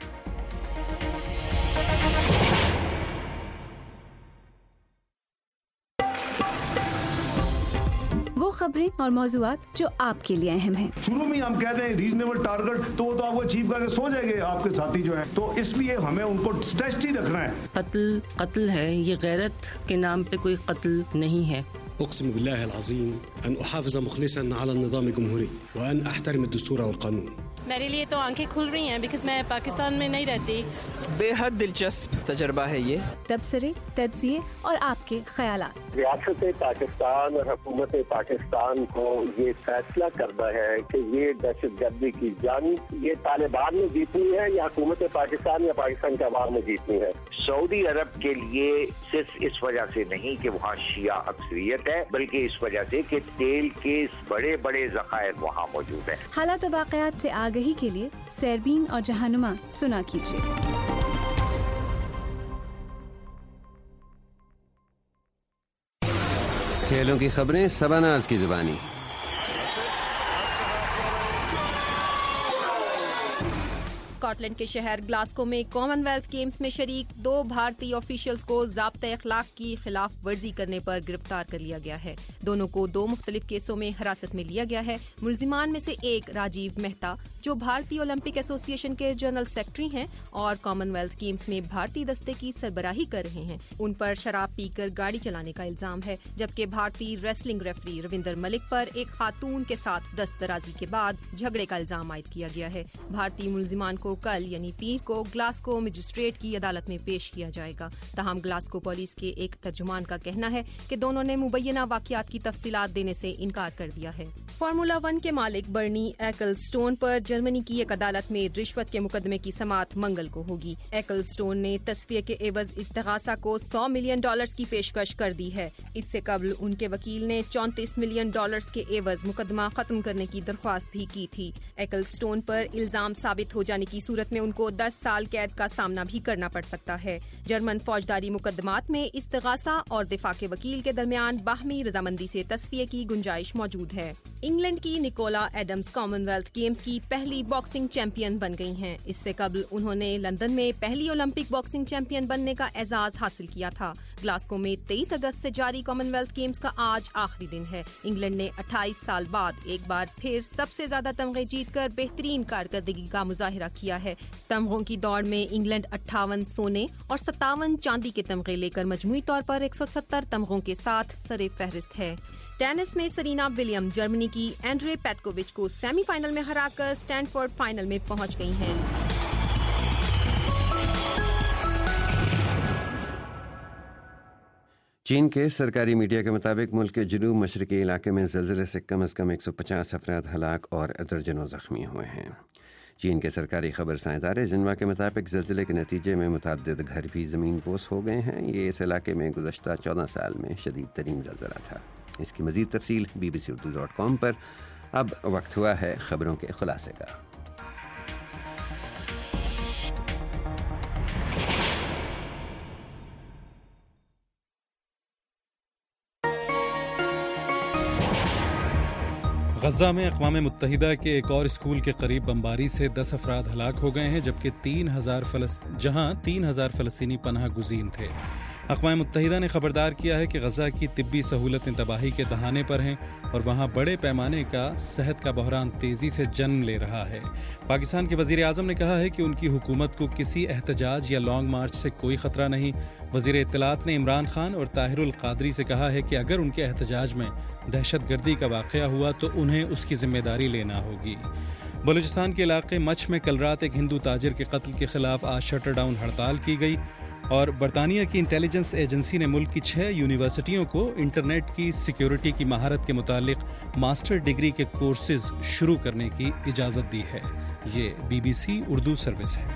خبریں اور موضوعات جو آپ کے لیے اہم ہیں۔ شروع میں ہم کہتے ہیں ریزنیبل ٹارگٹ، تو وہ تو آپ کو اچیو کر کے سو جائیں گے آپ کے ساتھی جو ہیں، تو اس لیے ہمیں ان کو اسٹریچ ہی رکھنا ہے۔ قتل ہے، یہ غیرت کے نام پہ کوئی قتل نہیں ہے۔ اقسم بالله العظيم ان احافظ مخلصا على النظام الجمهوري وان احترم الدستور والقانون۔ میرے لیے تو آنکھیں کھل رہی ہیں بیکاز میں پاکستان میں نہیں رہتی۔ بے حد دلچسپ تجربہ ہے یہ۔ تبصرے، تجزیے اور آپ کے خیالات۔ ریاست پاکستان اور حکومت پاکستان کو یہ فیصلہ کرنا ہے کہ یہ دہشت گردی کی جنگ یہ طالبان نے جیتنی ہے یا حکومت پاکستان یا پاکستان کے عوام نے جیتنی ہے۔ سعودی عرب کے لیے صرف اس وجہ سے نہیں کہ وہاں شیعہ اکثریت ہے، بلکہ اس وجہ سے کہ تیل کے بڑے بڑے ذخائر وہاں موجود ہیں۔ حالات و واقعات سے آگہی کے لیے سیربین اور جہانما سنا کیجیے۔ کھیلوں کی خبریں سباناز کی زبانی۔ اسکاٹ لینڈ کے شہر گلاسکو میں کامن ویلتھ گیمز میں شریک 2 بھارتی آفیشلز کو ضابطۂ اخلاق کی خلاف ورزی کرنے پر گرفتار کر لیا گیا ہے۔ دونوں کو 2 مختلف کیسوں میں حراست میں لیا گیا ہے۔ ملزمان میں سے ایک راجیو مہتا جو بھارتی اولمپک ایسوسی ایشن کے جنرل سیکرٹری ہیں اور کامن ویلتھ گیمز میں بھارتی دستے کی سربراہی کر رہے ہیں، ان پر شراب پی کر گاڑی چلانے کا الزام ہے، جبکہ بھارتی ریسلنگ ریفری رویندر ملک پر ایک خاتون کے ساتھ دست درازی کے بعد جھگڑے کا الزام عائد کیا گیا ہے۔ بھارتی ملزمان کو کل یعنی پیر کو گلاسکو مجسٹریٹ کی عدالت میں پیش کیا جائے گا۔ تاہم گلاسکو پولیس کے ایک ترجمان کا کہنا ہے کہ دونوں نے مبینہ واقعات کی تفصیلات دینے سے انکار کر دیا ہے۔ فارمولا 1 کے مالک برنی ایکلسٹون پر جرمنی کی ایک عدالت میں رشوت کے مقدمے کی سماعت منگل کو ہوگی۔ ایکلسٹون نے تصفیہ کے عوض استغاثہ کو $100 ملین کی پیشکش کر دی ہے۔ اس سے قبل ان کے وکیل نے $34 ملین کے عوض مقدمہ ختم کرنے کی درخواست بھی کی تھی۔ ایکلسٹون پر الزام ثابت ہو جانے کی صورت میں ان کو 10 سال قید کا سامنا بھی کرنا پڑ سکتا ہے۔ جرمن فوجداری مقدمات میں استغاثہ اور دفاع کے وکیل کے درمیان باہمی رضامندی سے تصفیہ کی گنجائش موجود ہے۔ انگلینڈ کی Nicola Adams Commonwealth Games کی پہلی باکسنگ چیمپئن بن گئی ہیں۔ اس سے قبل انہوں نے لندن میں پہلی اولمپک باکسنگ چیمپئن بننے کا اعزاز حاصل کیا تھا۔ گلاسکو میں 23 اگست سے جاری کامن ویلتھ گیمز کا آج آخری دن ہے۔ انگلینڈ نے 28 سال بعد ایک بار پھر سب سے زیادہ تمغے جیت کر بہترین کارکردگی کا مظاہرہ کیا ہے۔ تمغوں کی دوڑ میں انگلینڈ 58 سونے اور 57 چاندی کے تمغے لے کر مجموعی طور پر 170 تمغوں کے ساتھ سر فہرست ہے۔ ٹینس میں سرینا ولیم جرمنی کی اینڈرے پیٹکووچ کو سیمی فائنل میں ہرا کر اسٹینفورڈ فائنل میں پہنچ گئی ہیں۔ چین کے سرکاری میڈیا کے مطابق ملک کے جنوب مشرقی علاقے میں زلزلے سے کم از کم 150 افراد ہلاک اور درجنوں زخمی ہوئے ہیں۔ چین کے سرکاری خبر رساں ادارے زنوا کے مطابق زلزلے کے نتیجے میں متعدد گھر بھی زمین بوس ہو گئے ہیں۔ یہ اس علاقے میں گزشتہ 14 سال میں شدید ترین زلزلہ تھا۔ اس کی مزید تفصیل bbc.com پر۔ اب وقت ہوا ہے خبروں کے خلاصے کا۔ غزہ میں اقوام متحدہ کے ایک اور اسکول کے قریب بمباری سے 10 افراد ہلاک ہو گئے ہیں، جبکہ 3,000 فلسطینی پناہ گزین تھے۔ اقوام متحدہ نے خبردار کیا ہے کہ غزہ کی طبی سہولتیں تباہی کے دہانے پر ہیں اور وہاں بڑے پیمانے کا صحت کا بحران تیزی سے جنم لے رہا ہے۔ پاکستان کے وزیر اعظم نے کہا ہے کہ ان کی حکومت کو کسی احتجاج یا لانگ مارچ سے کوئی خطرہ نہیں۔ وزیر اطلاعات نے عمران خان اور طاہر القادری سے کہا ہے کہ اگر ان کے احتجاج میں دہشت گردی کا واقعہ ہوا تو انہیں اس کی ذمہ داری لینا ہوگی۔ بلوچستان کے علاقے مچھ میں کل رات ایک ہندو تاجر کے قتل کے خلاف آج شٹر ڈاؤن ہڑتال کی گئی، اور برطانیہ کی انٹیلیجنس ایجنسی نے ملک کی 6 یونیورسٹیوں کو انٹرنیٹ کی سیکیورٹی کی مہارت کے متعلق ماسٹر ڈگری کے کورسز شروع کرنے کی اجازت دی ہے۔ یہ BBC اردو سروس ہے۔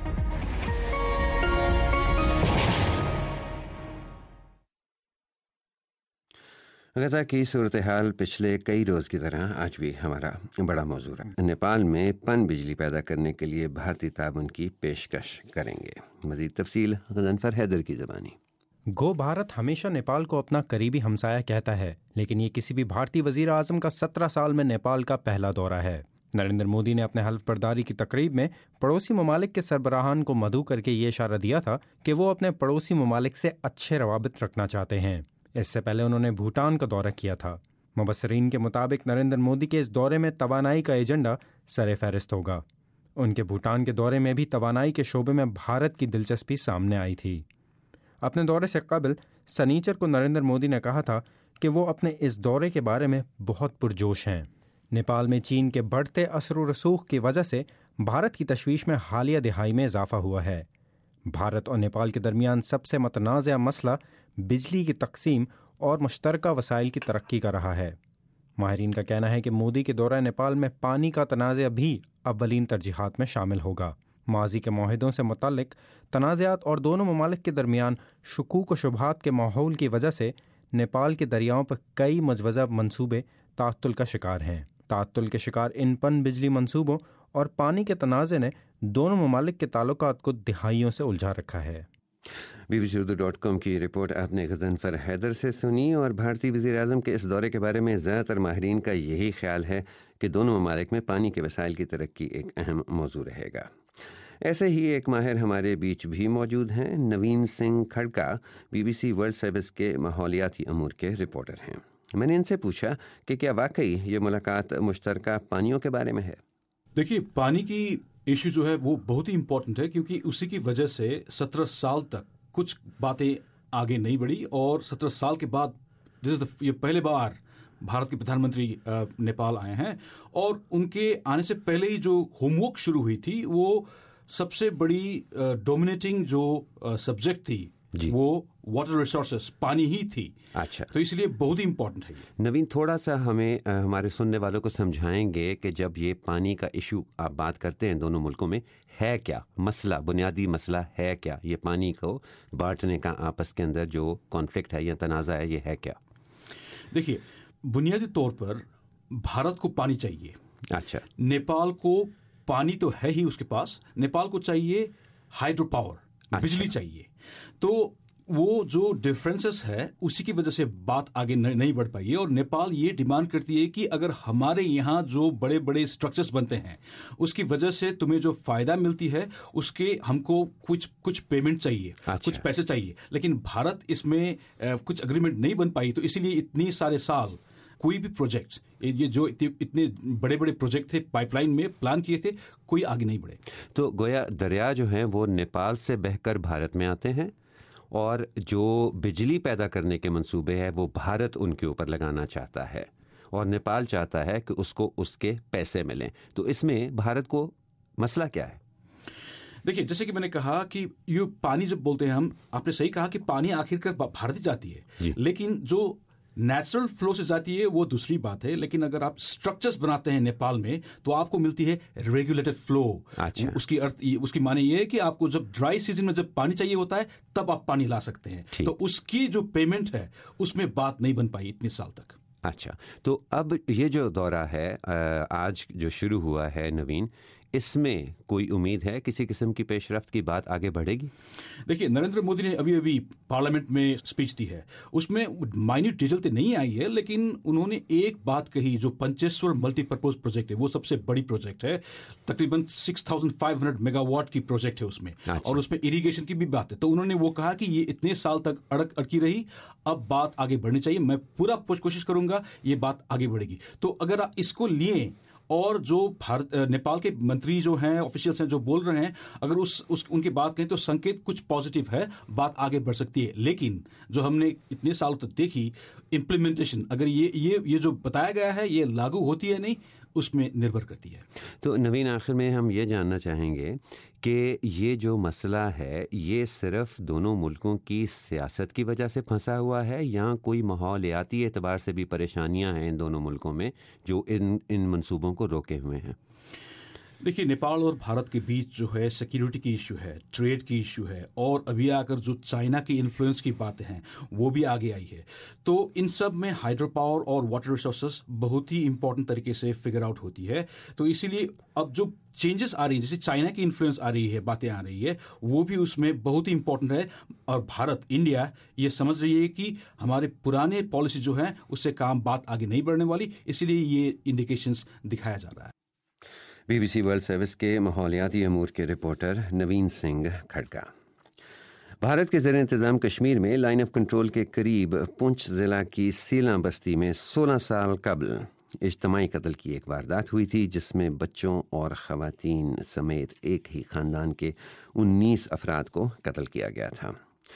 غزہ کی صورتحال پچھلے کئی روز کی طرح آج بھی ہمارا بڑا موضوع ہے۔ نیپال میں پن بجلی پیدا کرنے کے لیے بھارتی تعاون کی پیشکش کریں گے۔ مزید تفصیل غضنفر حیدر کی زبانی۔ گو بھارت ہمیشہ نیپال کو اپنا قریبی ہمسایہ کہتا ہے، لیکن یہ کسی بھی بھارتی وزیر اعظم کا 17 سال میں نیپال کا پہلا دورہ ہے۔ نریندر مودی نے اپنے حلف برداری کی تقریب میں پڑوسی ممالک کے سربراہان کو مدعو کر کے یہ اشارہ دیا تھا کہ وہ اپنے پڑوسی ممالک سے اچھے روابط رکھنا چاہتے ہیں۔ اس سے پہلے انہوں نے بھوٹان کا دورہ کیا تھا۔ مبصرین کے مطابق نریندر مودی کے اس دورے میں توانائی کا ایجنڈا سر فہرست ہوگا۔ ان کے بھوٹان کے دورے میں بھی توانائی کے شعبے میں بھارت کی دلچسپی سامنے آئی تھی۔ اپنے دورے سے قبل سنیچر کو نریندر مودی نے کہا تھا کہ وہ اپنے اس دورے کے بارے میں بہت پرجوش ہیں۔ نیپال میں چین کے بڑھتے اثر و رسوخ کی وجہ سے بھارت کی تشویش میں حالیہ دہائی میں اضافہ ہوا ہے۔ بھارت اور نیپال کے درمیان سب سے متنازع مسئلہ بجلی کی تقسیم اور مشترکہ وسائل کی ترقی کا رہا ہے۔ ماہرین کا کہنا ہے کہ مودی کے دورہ نیپال میں پانی کا تنازع بھی اولین ترجیحات میں شامل ہوگا۔ ماضی کے معاہدوں سے متعلق تنازعات اور دونوں ممالک کے درمیان شکوک و شبہات کے ماحول کی وجہ سے نیپال کے دریاؤں پر کئی مجوزہ منصوبے تعطل کا شکار ہیں۔ تعطل کے شکار ان پن بجلی منصوبوں اور پانی کے تنازع نے دونوں ممالک کے تعلقات کو دہائیوں سے الجھا رکھا ہے۔ BBC Urdu.com کی رپورٹ آپ نے غضنفر حیدر سے سنی، اور بھارتی وزیر اعظم کے اس دورے کے بارے میں زیادہ تر ماہرین کا یہی خیال ہے کہ دونوں ممالک میں پانی کے وسائل کی ترقی ایک اہم موضوع رہے گا۔ ایسے ہی ایک ماہر ہمارے بیچ بھی موجود ہیں۔ Navin Singh Khadka BBC world service کے ماحولیاتی امور کے رپورٹر ہیں۔ میں نے ان سے پوچھا کہ کیا واقعی یہ ملاقات مشترکہ پانیوں کے بارے میں ہے؟ دیکھیے، پانی کی ایشو جو ہے وہ بہت ہی امپورٹنٹ ہے، کیونکہ اسی کی وجہ سے 17 سال تک کچھ باتیں آگے نہیں بڑھی، اور 17 سال کے بعد یہ پہلے بار بھارت کے پردھان منتری نیپال آئے ہیں، اور ان کے آنے سے پہلے ہی جو ہوم ورک شروع ہوئی تھی وہ سب سے بڑی ڈومینیٹنگ جو سبجیکٹ تھی وہ واٹر ریسورسز، پانی ہی تھی۔ اچھا، تو اس لیے بہت ہی امپورٹنٹ ہے۔ نوین، تھوڑا سا ہمیں ہمارے سننے والوں کو سمجھائیں گے کہ جب یہ پانی کا ایشو آپ بات کرتے ہیں دونوں ملکوں میں، ہے کیا مسئلہ، بنیادی مسئلہ ہے کیا؟ یہ پانی کو بانٹنے کا آپس کے اندر جو کانفلکٹ ہے یا تنازع ہے، یہ ہے کیا؟ دیکھیے، بنیادی طور پر بھارت کو پانی چاہیے۔ اچھا، نیپال کو پانی تو ہے ہی اس کے پاس، نیپال کو چاہیے ہائیڈرو پاور، بجلی چاہیے۔ تو وہ جو ڈفرینسز ہے اسی کی وجہ سے بات آگے نہیں بڑھ پائی ہے، اور نیپال یہ ڈیمانڈ کرتی ہے کہ اگر ہمارے یہاں جو بڑے بڑے اسٹرکچرز بنتے ہیں اس کی وجہ سے تمہیں جو فائدہ ملتی ہے اس کے ہم کو کچھ پیمنٹ چاہیے، کچھ پیسے چاہیے، لیکن بھارت اس میں کچھ اگریمنٹ نہیں بن پائی، تو اسی لیے اتنی سارے سال کوئی بھی پروجیکٹ، یہ جو اتنے بڑے بڑے پروجیکٹ تھے پائپ لائن میں پلان کیے تھے، کوئی آگے نہیں بڑھے۔ تو گویا دریا جو ہیں وہ نیپال سے بہہ کر بھارت میں آتے ہیں، اور جو بجلی پیدا کرنے کے منصوبے ہیں وہ بھارت ان کے اوپر لگانا چاہتا ہے، اور نیپال چاہتا ہے کہ اس کو اس کے پیسے ملیں۔ تو اس میں بھارت کو مسئلہ کیا ہے؟ دیکھیے، جیسے کہ میں نے کہا کہ یہ پانی جب بولتے ہیں ہم، آپ نے صحیح کہا کہ پانی آخر کار بھارت ہی جاتی ہے، لیکن جو نیچرل فلو سے جاتی ہے وہ دوسری بات ہے، لیکن اگر آپ اسٹرکچرز بناتے ہیں نیپال میں تو آپ کو ملتی ہے ریگولیٹڈ فلو۔ اس کی معنی یہ ہے کہ آپ کو جب ڈرائی سیزن میں جب پانی چاہیے ہوتا ہے تب آپ پانی لا سکتے ہیں، تو اس کی جو پیمنٹ ہے اس میں بات نہیں بن پائی اتنے سال تک۔ اچھا، تو اب یہ جو دورہ ہے آج جو شروع ہوا ہے نوین، اس میں کوئی امید ہے کسی قسم کی پیش رفت کی بات آگے بڑھے گی؟ دیکھیے نریندر مودی نے ابھی پارلیمنٹ میں اسپیچ دی ہے, اس میں مائنیوٹ ڈیٹیل تو نہیں آئی ہے, لیکن انہوں نے ایک بات کہی جو پنچیسور ملٹی پرپوز پروجیکٹ ہے, وہ سب سے بڑی پروجیکٹ ہے, تقریباً 6500 میگا واٹ کی پروجیکٹ ہے اس میں, اور اس میں اریگیشن کی بھی بات ہے. تو انہوں نے وہ کہا کہ یہ اتنے سال تک اڑکی رہی, اب بات آگے بڑھنی چاہیے, میں پورا کوشش کروں گا یہ بات آگے بڑھے گی. تو اگر آپ اس کو لیے اور جو نیپال کے منتری جو ہیں, آفیشیلس ہیں جو بول رہے ہیں, اگر ان کی بات کہیں تو سنکیت کچھ پازیٹیو ہے, بات آگے بڑھ سکتی ہے. لیکن جو ہم نے اتنے سالوں تک دیکھی امپلیمنٹیشن, اگر یہ جو بتایا گیا ہے یہ لاگو ہوتی ہے نہیں, اس میں نربھر کرتی ہے. تو نوین, آخر میں ہم یہ جاننا چاہیں گے کہ یہ جو مسئلہ ہے یہ صرف دونوں ملکوں کی سیاست کی وجہ سے پھنسا ہوا ہے یا کوئی ماحولیاتی اعتبار سے بھی پریشانیاں ہیں ان دونوں ملکوں میں جو ان منصوبوں کو روکے ہوئے ہیں؟ دیکھیے نیپال اور بھارت کے بیچ جو ہے سیکیورٹی کی ایشو ہے, ٹریڈ کی ایشو ہے, اور ابھی آ کر جو چائنا کی انفلوئنس کی باتیں ہیں وہ بھی آگے آئی ہے. تو ان سب میں ہائیڈرو پاور اور واٹر ریسورسز بہت ہی امپورٹنٹ طریقے سے فگر آؤٹ ہوتی ہے. تو اسی لیے اب جو چینجز آ رہی ہیں, جیسے چائنا کی انفلوئنس آ رہی ہے, باتیں آ رہی ہے, وہ بھی اس میں بہت ہی امپورٹنٹ ہے. اور بھارت, انڈیا یہ سمجھ رہی ہے کہ ہمارے پرانے پالیسی جو ہیں اس سے بات آگے نہیں بڑھنے والی, اسی لیے یہ انڈیکیشنز دکھایا جا رہا ہے. B B C world service کے ماحولیاتی امور کے رپورٹر نوین سنگھ کھڑکا. بھارت کے زیر انتظام کشمیر میں لائن آف کنٹرول کے قریب پونچھ ضلع کی سیلاں بستی میں 16 سال قبل اجتماعی قتل کی ایک واردات ہوئی تھی, جس میں بچوں اور خواتین سمیت ایک ہی خاندان کے 19 افراد کو قتل کیا گیا تھا.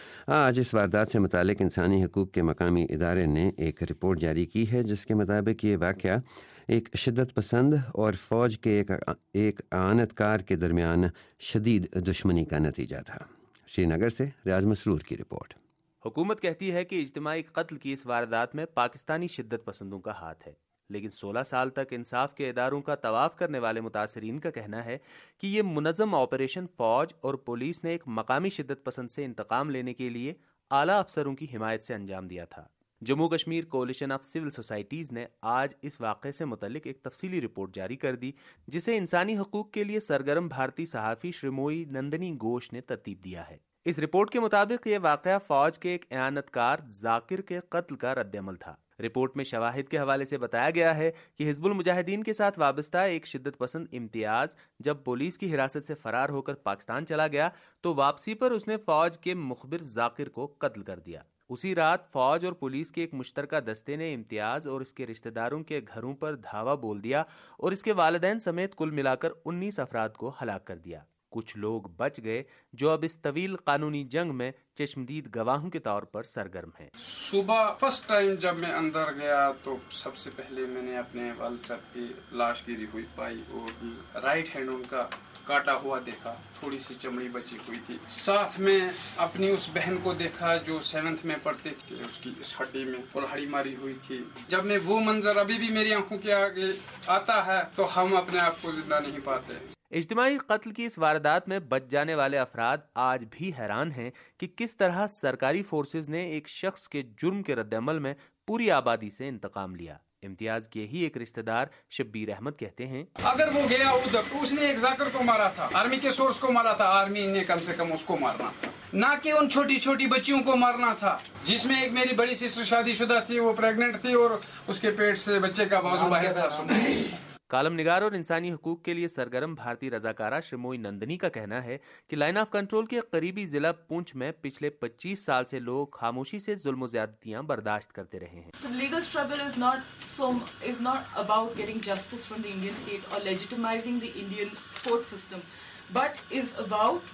آج اس واردات سے متعلق انسانی حقوق کے مقامی ادارے نے ایک رپورٹ جاری کی ہے, جس کے مطابق یہ واقعہ ایک شدت پسند اور فوج کے ایک اعانت کار کے درمیان شدید دشمنی کا نتیجہ تھا. شری نگر سے ریاض مسرور کی رپورٹ. حکومت کہتی ہے کہ اجتماعی قتل کی اس واردات میں پاکستانی شدت پسندوں کا ہاتھ ہے, لیکن 16 سال تک انصاف کے اداروں کا طواف کرنے والے متاثرین کا کہنا ہے کہ یہ منظم آپریشن فوج اور پولیس نے ایک مقامی شدت پسند سے انتقام لینے کے لیے اعلیٰ افسروں کی حمایت سے انجام دیا تھا. Jammu Kashmir coalition of civil societies نے آج اس واقعے سے متعلق ایک تفصیلی رپورٹ جاری کر دی, جسے انسانی حقوق کے لیے سرگرم بھارتی صحافی شریموئی نندنی گھوش نے ترتیب دیا ہے. اس رپورٹ کے مطابق یہ واقعہ فوج کے ایک اعانت کار ذاکر کے قتل کا رد عمل تھا. رپورٹ میں شواہد کے حوالے سے بتایا گیا ہے کہ حزب المجاہدین کے ساتھ وابستہ ایک شدت پسند امتیاز جب پولیس کی حراست سے فرار ہو کر پاکستان چلا گیا تو واپسی پر اس نے فوج کے مخبر ذاکر کو قتل کر دیا. اسی رات فوج اور پولیس کے ایک مشترکہ دستے نے امتیاز اور اس کے رشتہ داروں کے گھروں پر دھاوا بول دیا اور اس کے والدین سمیت کل ملا کر 19 افراد کو ہلاک کر دیا. کچھ لوگ بچ گئے جو اب اس طویل قانونی جنگ میں چشمدید گواہوں کے طور پر سرگرم ہیں. صبح فرسٹ ٹائم جب میں اندر گیا تو سب سے پہلے میں نے اپنے والد صاحب کی لاش گری ہوئی پائی اور رائٹ ہینڈ ان کا کاٹا ہوا دیکھا, تھوڑی سی چمڑی بچی ہوئی تھی. ساتھ میں اپنی اس بہن کو دیکھا جو 7th میں پڑھتے تھے, اس کی اس ہڈی میں کلہڑی ماری ہوئی تھی. جب میں وہ منظر ابھی بھی میری آنکھوں کے آگے آتا ہے تو ہم اپنے آپ کو زندہ نہیں پاتے. اجتماعی قتل کی اس واردات میں بچ جانے والے افراد آج بھی حیران ہیں کہ کس طرح سرکاری فورسز نے ایک شخص کے جرم کے رد عمل میں پوری آبادی سے انتقام لیا. امتیاز کے ہی ایک رشتہ دار شبیر احمد کہتے ہیں, اگر وہ گیا ادھر تو اس نے ایک ذاکر کو مارا تھا, آرمی کے سورس کو مارا تھا, آرمی نے کم سے کم اس کو مارنا تھا, نہ کہ ان چھوٹی چھوٹی بچیوں کو مارنا تھا. جس میں ایک میری بڑی سسٹر شادی شدہ تھی, وہ پریگننٹ تھی اور اس کے پیٹ سے بچے کا بازو باہر تھا. کالم نگار اور انسانی حقوق کے لیے سرگرم بھارتی رضاکارہ شریموئی نندنی کا کہنا ہے کہ لائن آف کنٹرول کے قریبی ضلع پونچھ میں پچھلے 25 سال سے لوگ خاموشی سے ظلم و زیادتیاں برداشت کرتے رہے ہیں. Legal struggle is not about getting justice from the Indian state or legitimizing the Indian court system, but is about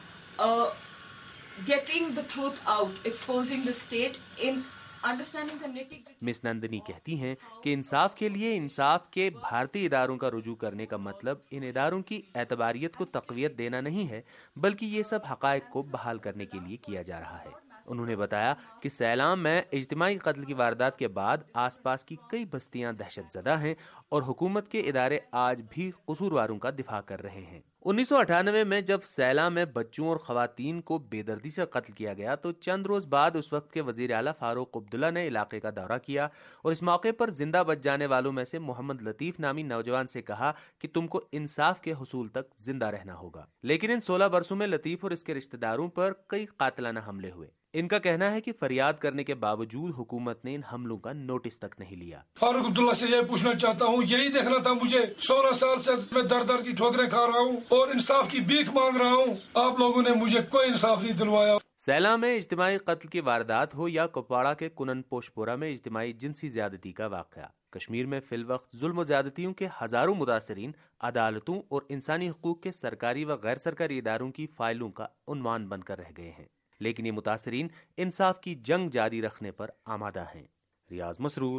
getting the truth out, exposing the state in miss Nandini کہتی ہیں کہ انصاف کے لیے انصاف کے بھارتی اداروں کا رجوع کرنے کا مطلب ان اداروں کی اعتباریت کو تقویت دینا نہیں ہے, بلکہ یہ سب حقائق کو بحال کرنے کے لیے کیا جا رہا ہے. انہوں نے بتایا کہ سیلام میں اجتماعی قتل کی واردات کے بعد آس پاس کی کئی بستیاں دہشت زدہ ہیں اور حکومت کے ادارے آج بھی قصورواروں کا دفاع کر رہے ہیں. 1998 میں جب سیلا میں بچوں اور خواتین کو بے دردی سے قتل کیا گیا تو چند روز بعد اس وقت کے وزیر اعلیٰ فاروق عبداللہ نے علاقے کا دورہ کیا اور اس موقع پر زندہ بچ جانے والوں میں سے محمد لطیف نامی نوجوان سے کہا کہ تم کو انصاف کے حصول تک زندہ رہنا ہوگا. لیکن ان 16 برسوں میں لطیف اور اس کے رشتہ داروں پر کئی قاتلانہ حملے ہوئے. ان کا کہنا ہے کہ فریاد کرنے کے باوجود حکومت نے ان حملوں کا نوٹس تک نہیں لیا. فاروق عبداللہ سے یہ پوچھنا چاہتا ہوں, یہی دیکھنا تھا مجھے, 16 سال سے میں در در کی ٹھوکریں کھا رہا ہوں اور انصاف کی بھیک مانگ رہا ہوں, آپ لوگوں نے مجھے کوئی انصاف نہیں دلوایا. سیلا میں اجتماعی قتل کی واردات ہو یا کپواڑہ کے کنن پوشپورہ میں اجتماعی جنسی زیادتی کا واقعہ, کشمیر میں فی الوقت ظلم و زیادتیوں کے ہزاروں متاثرین عدالتوں اور انسانی حقوق کے سرکاری و غیر سرکاری اداروں کی فائلوں کا عنوان بن کر رہ گئے ہیں. لیکن یہ متاثرین انصاف کی جنگ جاری رکھنے پر آمادہ ہیں. ریاض مسرور,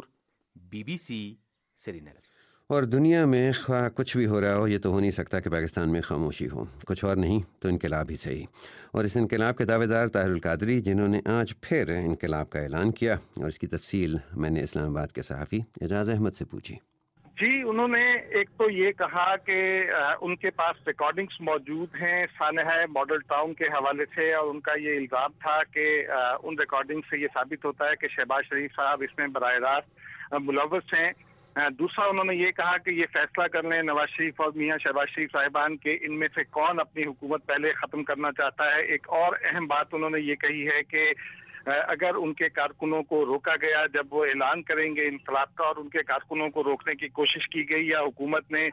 BBC, سری نگر. اور دنیا میں خواہ کچھ بھی ہو رہا ہو, یہ تو ہو نہیں سکتا کہ پاکستان میں خاموشی ہو. کچھ اور نہیں تو انقلاب ہی صحیح. اور اس انقلاب کے دعوے دار طاہر القادری, جنہوں نے آج پھر انقلاب کا اعلان کیا, اور اس کی تفصیل میں نے اسلام آباد کے صحافی اعجاز احمد سے پوچھی. جی, انہوں نے ایک تو یہ کہا کہ ان کے پاس ریکارڈنگز موجود ہیں سانحہ ماڈل ٹاؤن کے حوالے سے, اور ان کا یہ الزام تھا کہ ان ریکارڈنگ سے یہ ثابت ہوتا ہے کہ شہباز شریف صاحب اس میں براہ راست ملوث ہیں. دوسرا انہوں نے یہ کہا کہ یہ فیصلہ کر لیں نواز شریف اور میاں شہباز شریف صاحبان کے ان میں سے کون اپنی حکومت پہلے ختم کرنا چاہتا ہے. ایک اور اہم بات انہوں نے یہ کہی ہے کہ اگر ان کے کارکنوں کو روکا گیا جب وہ اعلان کریں گے انقلاب کا, اور ان کے کارکنوں کو روکنے کی کوشش کی گئی یا حکومت نے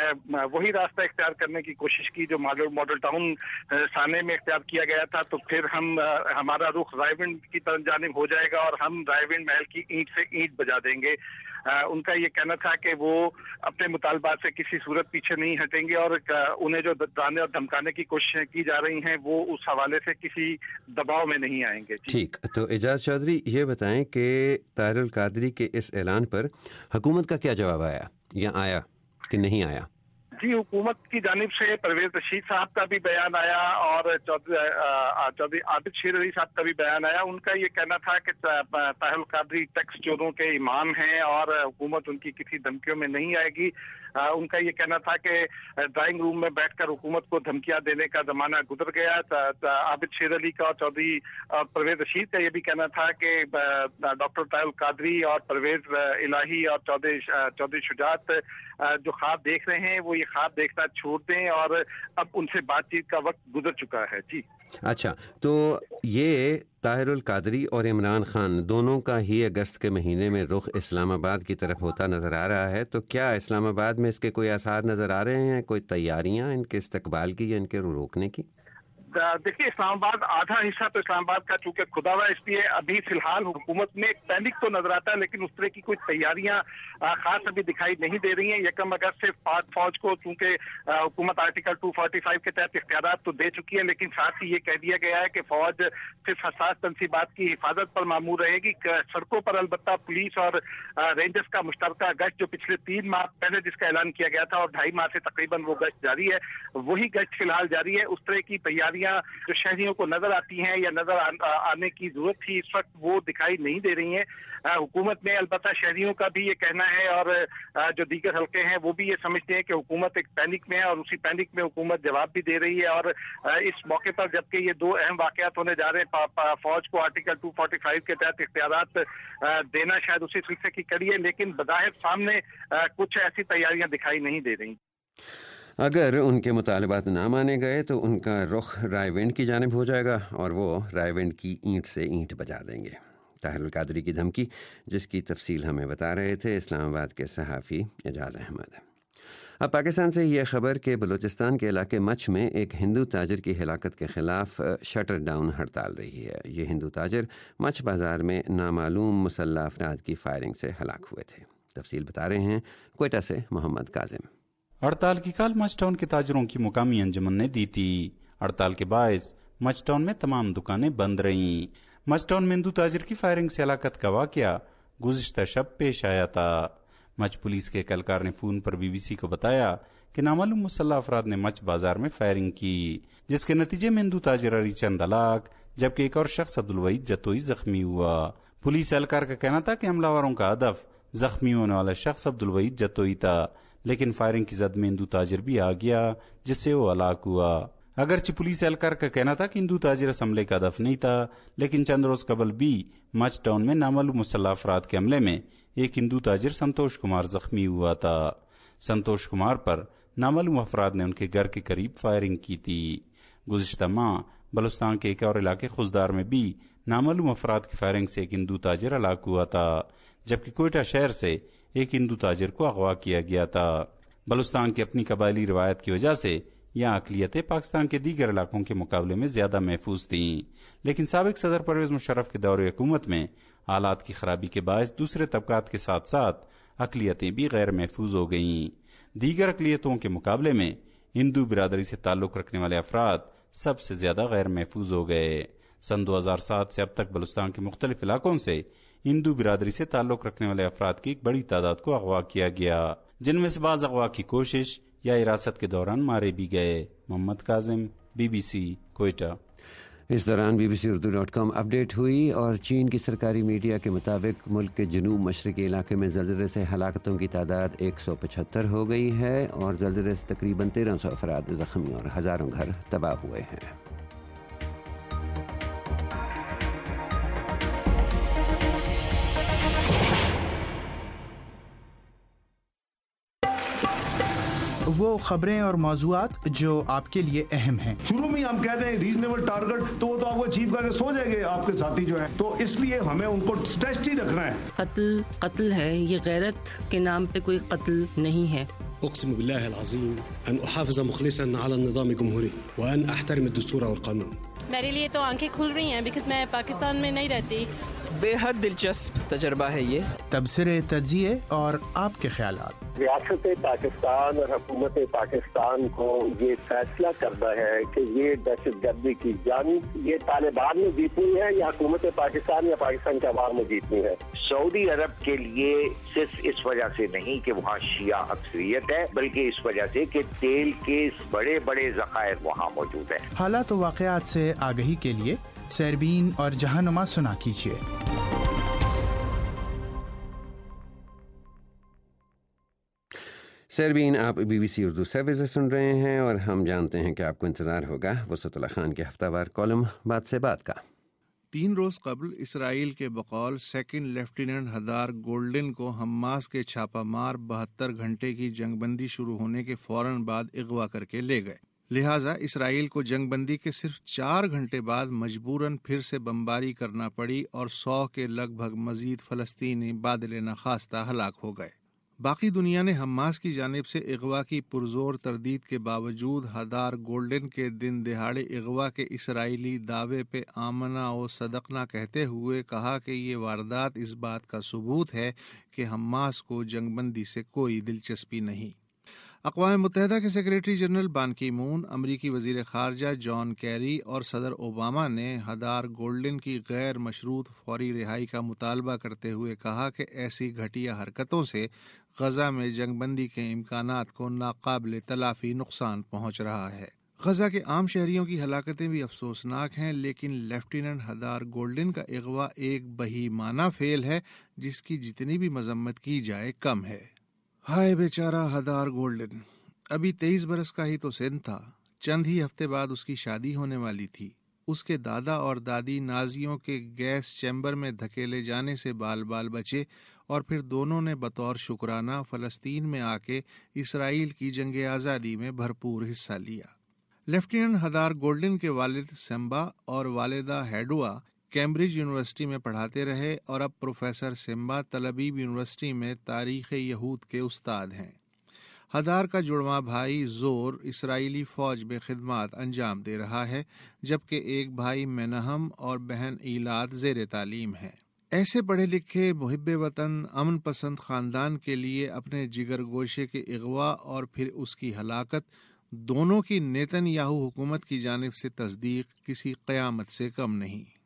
وہی راستہ اختیار کرنے کی کوشش کی جو ماڈل ٹاؤن سانے میں اختیار کیا گیا تھا, تو پھر ہمارا رخ رائے ونڈ کی طرف جانب ہو جائے گا اور ہم رائے ونڈ محل کی اینٹ سے اینٹ بجا دیں گے. ان کا یہ کہنا تھا کہ وہ اپنے مطالبات سے کسی صورت پیچھے نہیں ہٹیں گے, اور انہیں جو ڈرانے اور دھمکانے کی کوششیں کی جا رہی ہیں وہ اس حوالے سے کسی دباؤ میں نہیں آئیں گے. ٹھیک, تو اعجاز چودھری یہ بتائیں کہ طاہر القادری کے اس اعلان پر حکومت کا کیا جواب آیا, یا آیا کہ نہیں آیا؟ جی, حکومت کی جانب سے پرویز رشید صاحب کا بھی بیان آیا اور چودھری عابد شیر علی صاحب کا بھی بیان آیا. ان کا یہ کہنا تھا کہ طاہر القادری ٹیکس چوروں کے امام ہیں اور حکومت ان کی کسی دھمکیوں میں نہیں آئے گی. ان کا یہ کہنا تھا کہ ڈرائنگ روم میں بیٹھ کر حکومت کو دھمکیاں دینے کا زمانہ گزر گیا. عابد شیر علی کا اور چودھری پرویز رشید کا یہ بھی کہنا تھا کہ ڈاکٹر طاہر القادری اور پرویز الہی اور چودھری شجاعت جو خواب دیکھ رہے ہیں وہ یہ خواب دیکھنا چھوڑ دیں اور اب ان سے بات چیت کا وقت گزر چکا ہے. جی اچھا, تو یہ طاہر القادری اور عمران خان دونوں کا ہی اگست کے مہینے میں رخ اسلام آباد کی طرف ہوتا نظر آ رہا ہے, تو کیا اسلام آباد میں اس کے کوئی آثار نظر آ رہے ہیں, کوئی تیاریاں ان کے استقبال کی یا ان کے روکنے کی؟ دیکھیے, اسلام آباد آدھا حصہ تو اسلام آباد کا چونکہ کھدا ہوا, اس لیے ابھی فی الحال حکومت میں ایک پینک تو نظر آتا ہے, لیکن اس طرح کی کوئی تیاریاں خاص ابھی دکھائی نہیں دے رہی ہیں. یکم اگست سے پاک فوج کو چونکہ حکومت آرٹیکل 245 کے تحت اختیارات تو دے چکی ہے, لیکن ساتھ ہی یہ کہہ دیا گیا ہے کہ فوج صرف حساس تنصیبات کی حفاظت پر مامور رہے گی. سڑکوں پر البتہ پولیس اور رینجرز کا مشترکہ گشت جو پچھلے 3 ماہ پہلے جس کا اعلان کیا گیا تھا اور 2.5 ماہ سے تقریباً وہ گشت جاری ہے, وہی گشت فی الحال جاری ہے. اس طرح کی تیاری جو شہریوں کو نظر آتی ہیں یا نظر آنے کی ضرورت تھی اس وقت وہ دکھائی نہیں دے رہی ہیں. حکومت میں البتہ شہریوں کا بھی یہ کہنا ہے اور جو دیگر حلقے ہیں وہ بھی یہ سمجھتے ہیں کہ حکومت ایک پینک میں ہے اور اسی پینک میں حکومت جواب بھی دے رہی ہے. اور اس موقع پر جبکہ یہ 2 اہم واقعات ہونے جا رہے ہیں, فوج کو آرٹیکل 245 کے تحت اختیارات دینا شاید اسی سلسلے کی کڑی ہے, لیکن بظاہر سامنے کچھ ایسی تیاریاں دکھائی نہیں دے رہی. اگر ان کے مطالبات نہ مانے گئے تو ان کا رخ رائے ونڈ کی جانب ہو جائے گا اور وہ رائے ونڈ کی اینٹ سے اینٹ بجا دیں گے. طاہر القادری کی دھمکی, جس کی تفصیل ہمیں بتا رہے تھے اسلام آباد کے صحافی اعجاز احمد. اب پاکستان سے یہ خبر کہ بلوچستان کے علاقے مچھ میں ایک ہندو تاجر کی ہلاکت کے خلاف شٹر ڈاؤن ہڑتال رہی ہے. یہ ہندو تاجر مچھ بازار میں نامعلوم مسلح افراد کی فائرنگ سے ہلاک ہوئے تھے. تفصیل بتا رہے ہیں کوئٹہ سے محمد کاظم. ہڑتال کی کال مچ ٹاؤن کے تاجروں کی مقامی انجمن نے دی تھی. ہڑتال کے باعث مچ ٹاؤن میں تمام دکانیں بند رہیں. مچ ٹاؤن میں ہندو تاجر کی فائرنگ سے ہلاکت کا واقعہ گزشتہ شب پیش آیا تھا. مچ پولیس کے اہلکار نے فون پر BBC کو بتایا کہ نامعلوم مسلح افراد نے مچ بازار میں فائرنگ کی, جس کے نتیجے میں ہندو تاجر علی چند ہلاک جبکہ ایک اور شخص عبدالوحید جتوئی زخمی ہوا. پولیس اہلکار کا کہنا تھا کہ حملہ آوروں کا ہدف زخمی ہونے والا شخص عبدالوحید جتوئی تھا، لیکن فائرنگ کی زد میں ہندو تاجر بھی آ گیا جس سے وہ ہلاک ہوا۔ اگرچہ پولیس اہلکار کا کہنا تھا کہ ہندو تاجر اس حملے کا ہدف نہیں تھا، لیکن چند روز قبل بھی مچ ٹاؤن میں نامعلوم مسلح افراد کے حملے میں ایک ہندو تاجر سنتوش کمار زخمی ہوا تھا۔ سنتوش کمار پر نامعلوم افراد نے ان کے گھر کے قریب فائرنگ کی تھی۔ گزشتہ ماہ بلوچستان کے ایک اور علاقے خوزدار میں بھی نامعلوم افراد کی فائرنگ سے ایک ہندو تاجر ہلاک ہوا تھا، جبکہ کوئٹہ شہر سے ایک ہندو تاجر کو اغوا کیا گیا تھا۔ بلوچستان کی اپنی قبائلی روایت کی وجہ سے یہاں اقلیتیں پاکستان کے دیگر علاقوں کے مقابلے میں زیادہ محفوظ تھیں، لیکن سابق صدر پرویز مشرف کے دور حکومت میں حالات کی خرابی کے باعث دوسرے طبقات کے ساتھ ساتھ اقلیتیں بھی غیر محفوظ ہو گئیں۔ دیگر اقلیتوں کے مقابلے میں ہندو برادری سے تعلق رکھنے والے افراد سب سے زیادہ غیر محفوظ ہو گئے۔ سن 2007 سے اب تک بلوچستان کے مختلف علاقوں سے ہندو برادری سے تعلق رکھنے والے افراد کی ایک بڑی تعداد کو اغوا کیا گیا، جن میں سے بعض اغوا کی کوشش یا حراست کے دوران مارے بھی گئے۔ محمد کاظم، BBC، کوئٹہ۔ اس دوران BBC.com اپڈیٹ ہوئی اور چین کی سرکاری میڈیا کے مطابق ملک کے جنوب مشرقی علاقے میں زلزلے سے ہلاکتوں کی تعداد 175 ہو گئی ہے اور زلزلے سے تقریباً 1300 افراد زخمی اور ہزاروں گھر تباہ ہوئے ہیں۔ وہ خبریں اور موضوعات جو آپ کے لیے اہم ہیں۔ شروع میں ہم کہتے ہیں ریزنیبل ٹارگٹ، تو وہ تو آپ کو اچیو کر کے سو جائیں گے آپ کے ساتھی جو ہیں، تو اس لیے ہمیں ان کو اسٹریچ ہی رکھنا ہے۔ قتل ہے، یہ غیرت کے نام پہ کوئی قتل نہیں ہے۔ اقسم بالله العظيم ان احافظ مخلصا على النظام الجمهوري وان احترم الدستور والقانون۔ میرے لیے تو آنکھیں کھل رہی ہیں بیکاز میں پاکستان میں نہیں رہتی۔ بے حد دلچسپ تجربہ ہے یہ۔ تبصرے، تجزیے اور آپ کے خیالات۔ ریاست پاکستان اور حکومت پاکستان کو یہ فیصلہ کرنا ہے کہ یہ دہشت گردی کی جنگ یہ طالبان میں جیتنی ہے یا حکومت پاکستان یا پاکستان کے عوام میں جیتنی ہے۔ سعودی عرب کے لیے صرف اس وجہ سے نہیں کہ وہاں شیعہ اکثریت ہے، بلکہ اس وجہ سے کہ تیل کے بڑے بڑے ذخائر وہاں موجود ہیں۔ حالات و واقعات سے آگہی کے لیے سیربین اور جہانما سنا کیجیے۔ سیربین، آپ BBC اردو سروس سے سن رہے ہیں اور ہم جانتے ہیں کہ آپ کو انتظار ہوگا وسعت اللہ خان کے ہفتہ وار کالم بات سے بات کا۔ 3 روز قبل اسرائیل کے بقول سیکنڈ لیفٹیننٹ ہدار گولڈن کو حماس کے چھاپہ مار 72 گھنٹے کی جنگ بندی شروع ہونے کے فوراً بعد اغوا کر کے لے گئے، لہٰذا اسرائیل کو جنگ بندی کے صرف 4 گھنٹے بعد مجبوراً پھر سے بمباری کرنا پڑی اور 100 کے لگ بھگ مزید فلسطینی بادل نخواستہ ہلاک ہو گئے۔ باقی دنیا نے حماس کی جانب سے اغوا کی پرزور تردید کے باوجود ہدار گولڈن کے دن دہاڑے اغوا کے اسرائیلی دعوے پہ آمنا و صدقنا کہتے ہوئے کہا کہ یہ واردات اس بات کا ثبوت ہے کہ حماس کو جنگ بندی سے کوئی دلچسپی نہیں۔ اقوام متحدہ کے سیکریٹری جنرل بان کی مون، امریکی وزیر خارجہ جان کیری اور صدر اوباما نے ہدار گولڈن کی غیر مشروط فوری رہائی کا مطالبہ کرتے ہوئے کہا کہ ایسی گھٹیا حرکتوں سے غزہ میں جنگ بندی کے امکانات کو ناقابل تلافی نقصان پہنچ رہا ہے۔ غزہ کے عام شہریوں کی ہلاکتیں بھی افسوسناک ہیں، لیکن لیفٹیننٹ ہدار گولڈن کا اغوا ایک بہیمانہ فعل ہے جس کی جتنی بھی مذمت کی جائے کم ہے۔ ہائے بیچارہ ہدار گولڈن، ابھی 23 برس کا ہی تو سن تھا، چند ہی ہفتے بعد اس کی شادی ہونے والی تھی۔ اس کے دادا اور دادی نازیوں کے گیس چیمبر میں دھکیلے جانے سے بال بال بچے اور پھر دونوں نے بطور شکرانہ فلسطین میں آ کے اسرائیل کی جنگ آزادی میں بھرپور حصہ لیا۔ لیفٹیننٹ ہدار گولڈن کے والد سمبا اور والدہ ہیڈوا کیمبرج یونیورسٹی میں پڑھاتے رہے اور اب پروفیسر سمبا تل ابیب یونیورسٹی میں تاریخ یہود کے استاد ہیں۔ ہدار کا جڑواں بھائی زور اسرائیلی فوج میں خدمات انجام دے رہا ہے، جبکہ ایک بھائی منہم اور بہن ایلات زیر تعلیم ہیں۔ ایسے پڑھے لکھے محب وطن امن پسند خاندان کے لیے اپنے جگر گوشے کے اغوا اور پھر اس کی ہلاکت دونوں کی نیتن یاہو حکومت کی جانب سے تصدیق کسی قیامت سے کم نہیں۔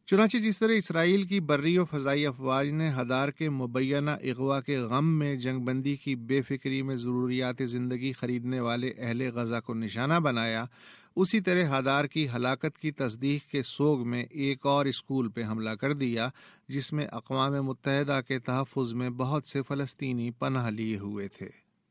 चुनाचे जिस तरह इसराइल की बर्री और फ़ज़ाई अफवाज ने हदार के मुबैना अगवा के गम में जंगबंदी की बेफिक्री में ज़रूरियात ज़िंदगी ख़रीदने वाले अहले गज़ा को निशाना बनाया, उसी तरह हदार की हलाकत की तस्दीक के सोग में एक और स्कूल पे हमला कर दिया, जिसमें अक़वाम मुत्तहिदा के तहफ़्फ़ुज़ में बहुत से फ़लस्तीनी पनाह लिए हुए थे।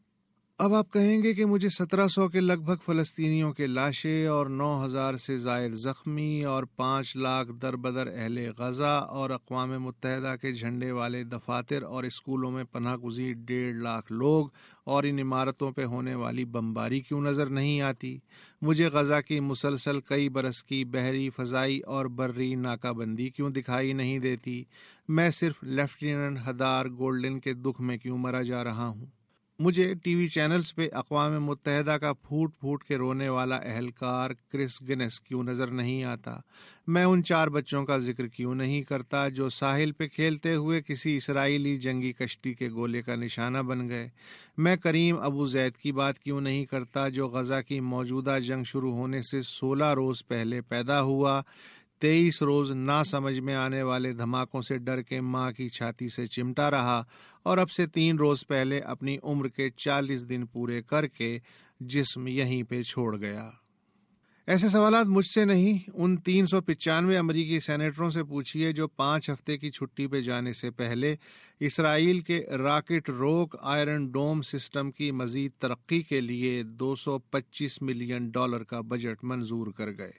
अब आप कहेंगे कि मुझे 1700 के लगभग फ़लस्तीनियों के लाशें और 9000 से ज़ायद ज़ख्मी और 5 लाख दरबदर अहले गज़ा और अक़वाम मुत्तहिदा के झंडे वाले दफातर और स्कूलों में पनाह गुज़ीर 1.5 लाख लोग और इन इमारतों पे होने वाली बमबारी क्यों नज़र नहीं आती? मुझे गज़ा की मुसलसल कई बरस की बहरी, फ़ज़ाई और बर्री नाकाबंदी क्यों दिखाई नहीं देती? मैं सिर्फ लेफ्टिनेंट हदार गोल्डन के दुख में क्यों मरा जा रहा हूँ? मुझे टीवी चैनल्स पे अक़वाम मुत्तहिदा का फूट फूट के रोने वाला अहलकार क्रिस गिनेस क्यों नज़र नहीं आता? मैं उन 4 बच्चों का जिक्र क्यों नहीं करता जो साहिल पे खेलते हुए किसी इसराइली जंगी कश्ती के गोले का निशाना बन गए? मैं करीम अबू जैद की बात क्यों नहीं करता जो गज़ा की मौजूदा जंग शुरू होने से 16 रोज़ पहले पैदा हुआ, 23 रोज़ ना समझ में आने वाले धमाकों से डर के माँ की छाती से चिमटा रहा और अब से 3 रोज़ पहले अपनी उम्र के 40 दिन पूरे करके जिस्म यहीं पे छोड़ गया। ऐसे सवालात मुझसे नहीं, उन 395 अमरीकी सेनेटरों से पूछिए जो 5 हफ्ते की छुट्टी पे जाने से पहले इसराइल के रॉकेट रोक आयरन डोम सिस्टम की मज़ीद तरक्की के लिए $225 मिलियन का बजट मंजूर कर गए।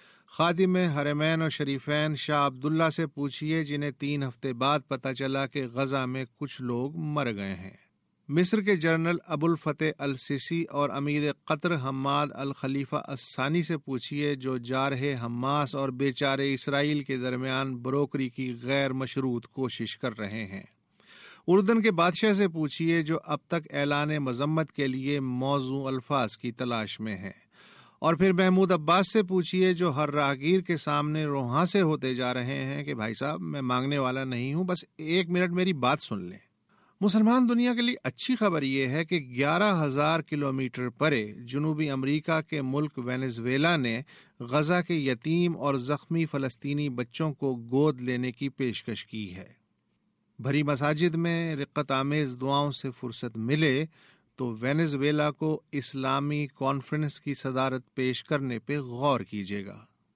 खादिम हरमैन और शरीफैन शाह अब्दुल्ला से पूछिए जिन्हें 3 हफ्ते बाद पता चला कि गज़ा में कुछ लोग मर गए हैं। मिस्र के general Abul Fateh al Sisi और अमीर कतर हम्माद अल खलीफा अस्सानी से पूछिए जो जारहे हमास और बेचारे इसराइल के दरमियान ब्रोकरी की गैर मशरूत कोशिश कर रहे हैं। उर्दन के बादशाह से पूछिए जो अब तक ऐलान मजम्मत के लिए मौजू अल्फाज की तलाश में है। और फिर महमूद अब्बास से पूछिए जो हर राहगीर के सामने रोहां से होते जा रहे हैं कि भाई साहब मैं मांगने वाला नहीं हूं, बस 1 मिनट मेरी बात सुन लें। मुसलमान दुनिया के लिए अच्छी खबर यह है कि 11,000 किलोमीटर परे जनूबी अमेरिका के मुल्क वेनेजुएला ने गजा के यतीम और जख्मी फ़लस्तीनी बच्चों को गोद लेने की पेशकश की है। भरी मसाजिद में रिक्कत आमेज दुआओं से फुर्सत मिले तो वेनेजुएला को इस्लामी कॉन्फ्रेंस की सदारत पेश करने पे गौर कीजिएगा।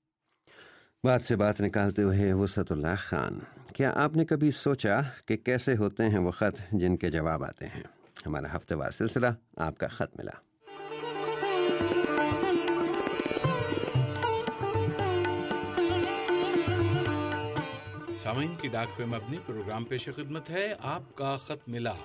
बात से बात निकालते हुए वसतुल्लाह खान, क्या आपने कभी सोचा कि कैसे होते हैं वो ख़त जिनके जवाब आते हैं? हमारा हफ्तेवार सिलसिला आपका ख़त मिला। सामीन की डाक पे मबनी प्रोग्राम पेश खिदमत है आपका ख़त मिला।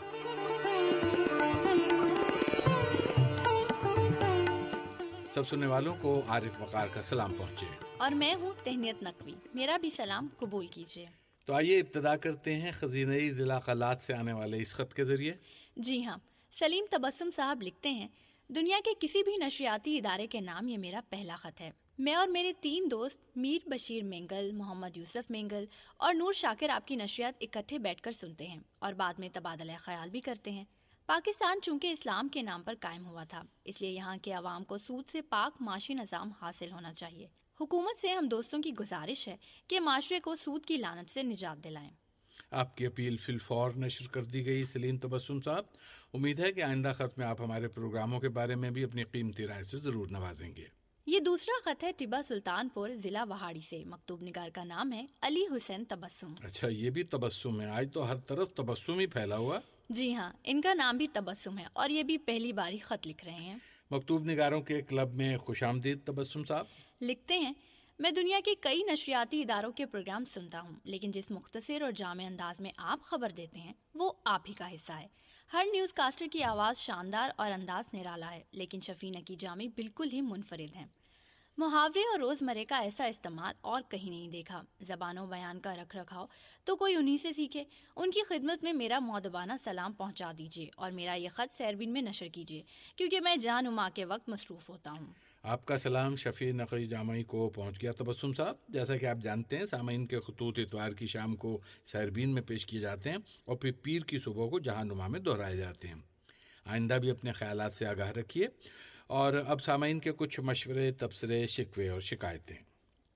सब सुनने वालों को आरिफ वकार का सलाम पहुँचे और मैं हूँ तहनीत नकवी, मेरा भी सलाम कबूल कीजिए। तो आइए इब्तिदा करते हैं खजीनई जिला खलात से आने वाले इस खत के जरिए। जी हाँ, सलीम तबस्सुम साहब लिखते हैं, दुनिया के किसी भी नशरियाती इदारे के नाम ये मेरा पहला खत है। मैं और मेरे 3 दोस्त मीर बशीर मेंगल, मोहम्मद यूसुफ मेंगल और नूर शाकिर आपकी नशरियात इकट्ठे बैठकर सुनते हैं और बाद में तबादला ख्याल भी करते हैं। पाकिस्तान चूंकि इस्लाम के नाम पर कायम हुआ था, इसलिए यहाँ के अवाम को सूद से पाक माशी निज़ाम हासिल होना चाहिए। हुकूमत से हम दोस्तों की गुजारिश है कि माशरे को सूद की लानत से निजात दिलाएं। आपकी अपील फिलफौर नशर कर दी गई सलीम तबस्सुम साहब। उम्मीद है कि आइंदा खत में आप हमारे प्रोग्रामों के बारे में भी अपनी कीमती राय से जरूर नवाजेंगे। ये दूसरा खत है टिब्बा सुल्तानपुर जिला वहाड़ी से। मकतूब निगार का नाम है अली हुसैन तबस्सुम। अच्छा, ये भी तबस्सुम है? आज तो हर तरफ तबस्सुम ही फैला हुआ। जी हाँ, इनका नाम भी तबस्सुम है और ये भी पहली बार ही खत लिख रहे हैं। मकतूब निगारों के क्लब में खुशामदीद तबस्सुम साहब। लिखते हैं, मैं दुनिया के कई नशरियाती इदारों के प्रोग्राम सुनता हूँ, लेकिन जिस मुख्तसर और जामे अंदाज में आप खबर देते हैं वो आप ही का हिस्सा है। हर न्यूज़ कास्टर की आवाज़ शानदार और अंदाज निराला है, लेकिन शफीना की जामी बिल्कुल ही मुनफरिद हैं। मुहावरे और रोज़मर्रे का ऐसा इस्तेमाल और कहीं नहीं देखा। ज़बानों बयान का रख रखाव तो कोई उन्हीं से सीखे। उनकी खिदमत में मेरा मौदबाना सलाम पहुंचा दीजिए और मेरा ये ख़त सैरबिन में नशर कीजिए, क्योंकि मैं जान उमा के वक्त मसरूफ़ होता हूँ। आपका सलाम शफ़ी नक़ी जामई को पहुँच गया तबस्सुम साहब। जैसा कि आप जानते हैं, सामीन के खतूत इतवार की शाम को सैरबिन में पेश किए जाते हैं और फिर पीर की सुबह को जहां नुमा में दोहराए जाते हैं। आइंदा भी अपने ख्यालात से आगाह रखिए। और अब सामीन के कुछ मशवरे, तबसरे, शिकवे और शिकायतें।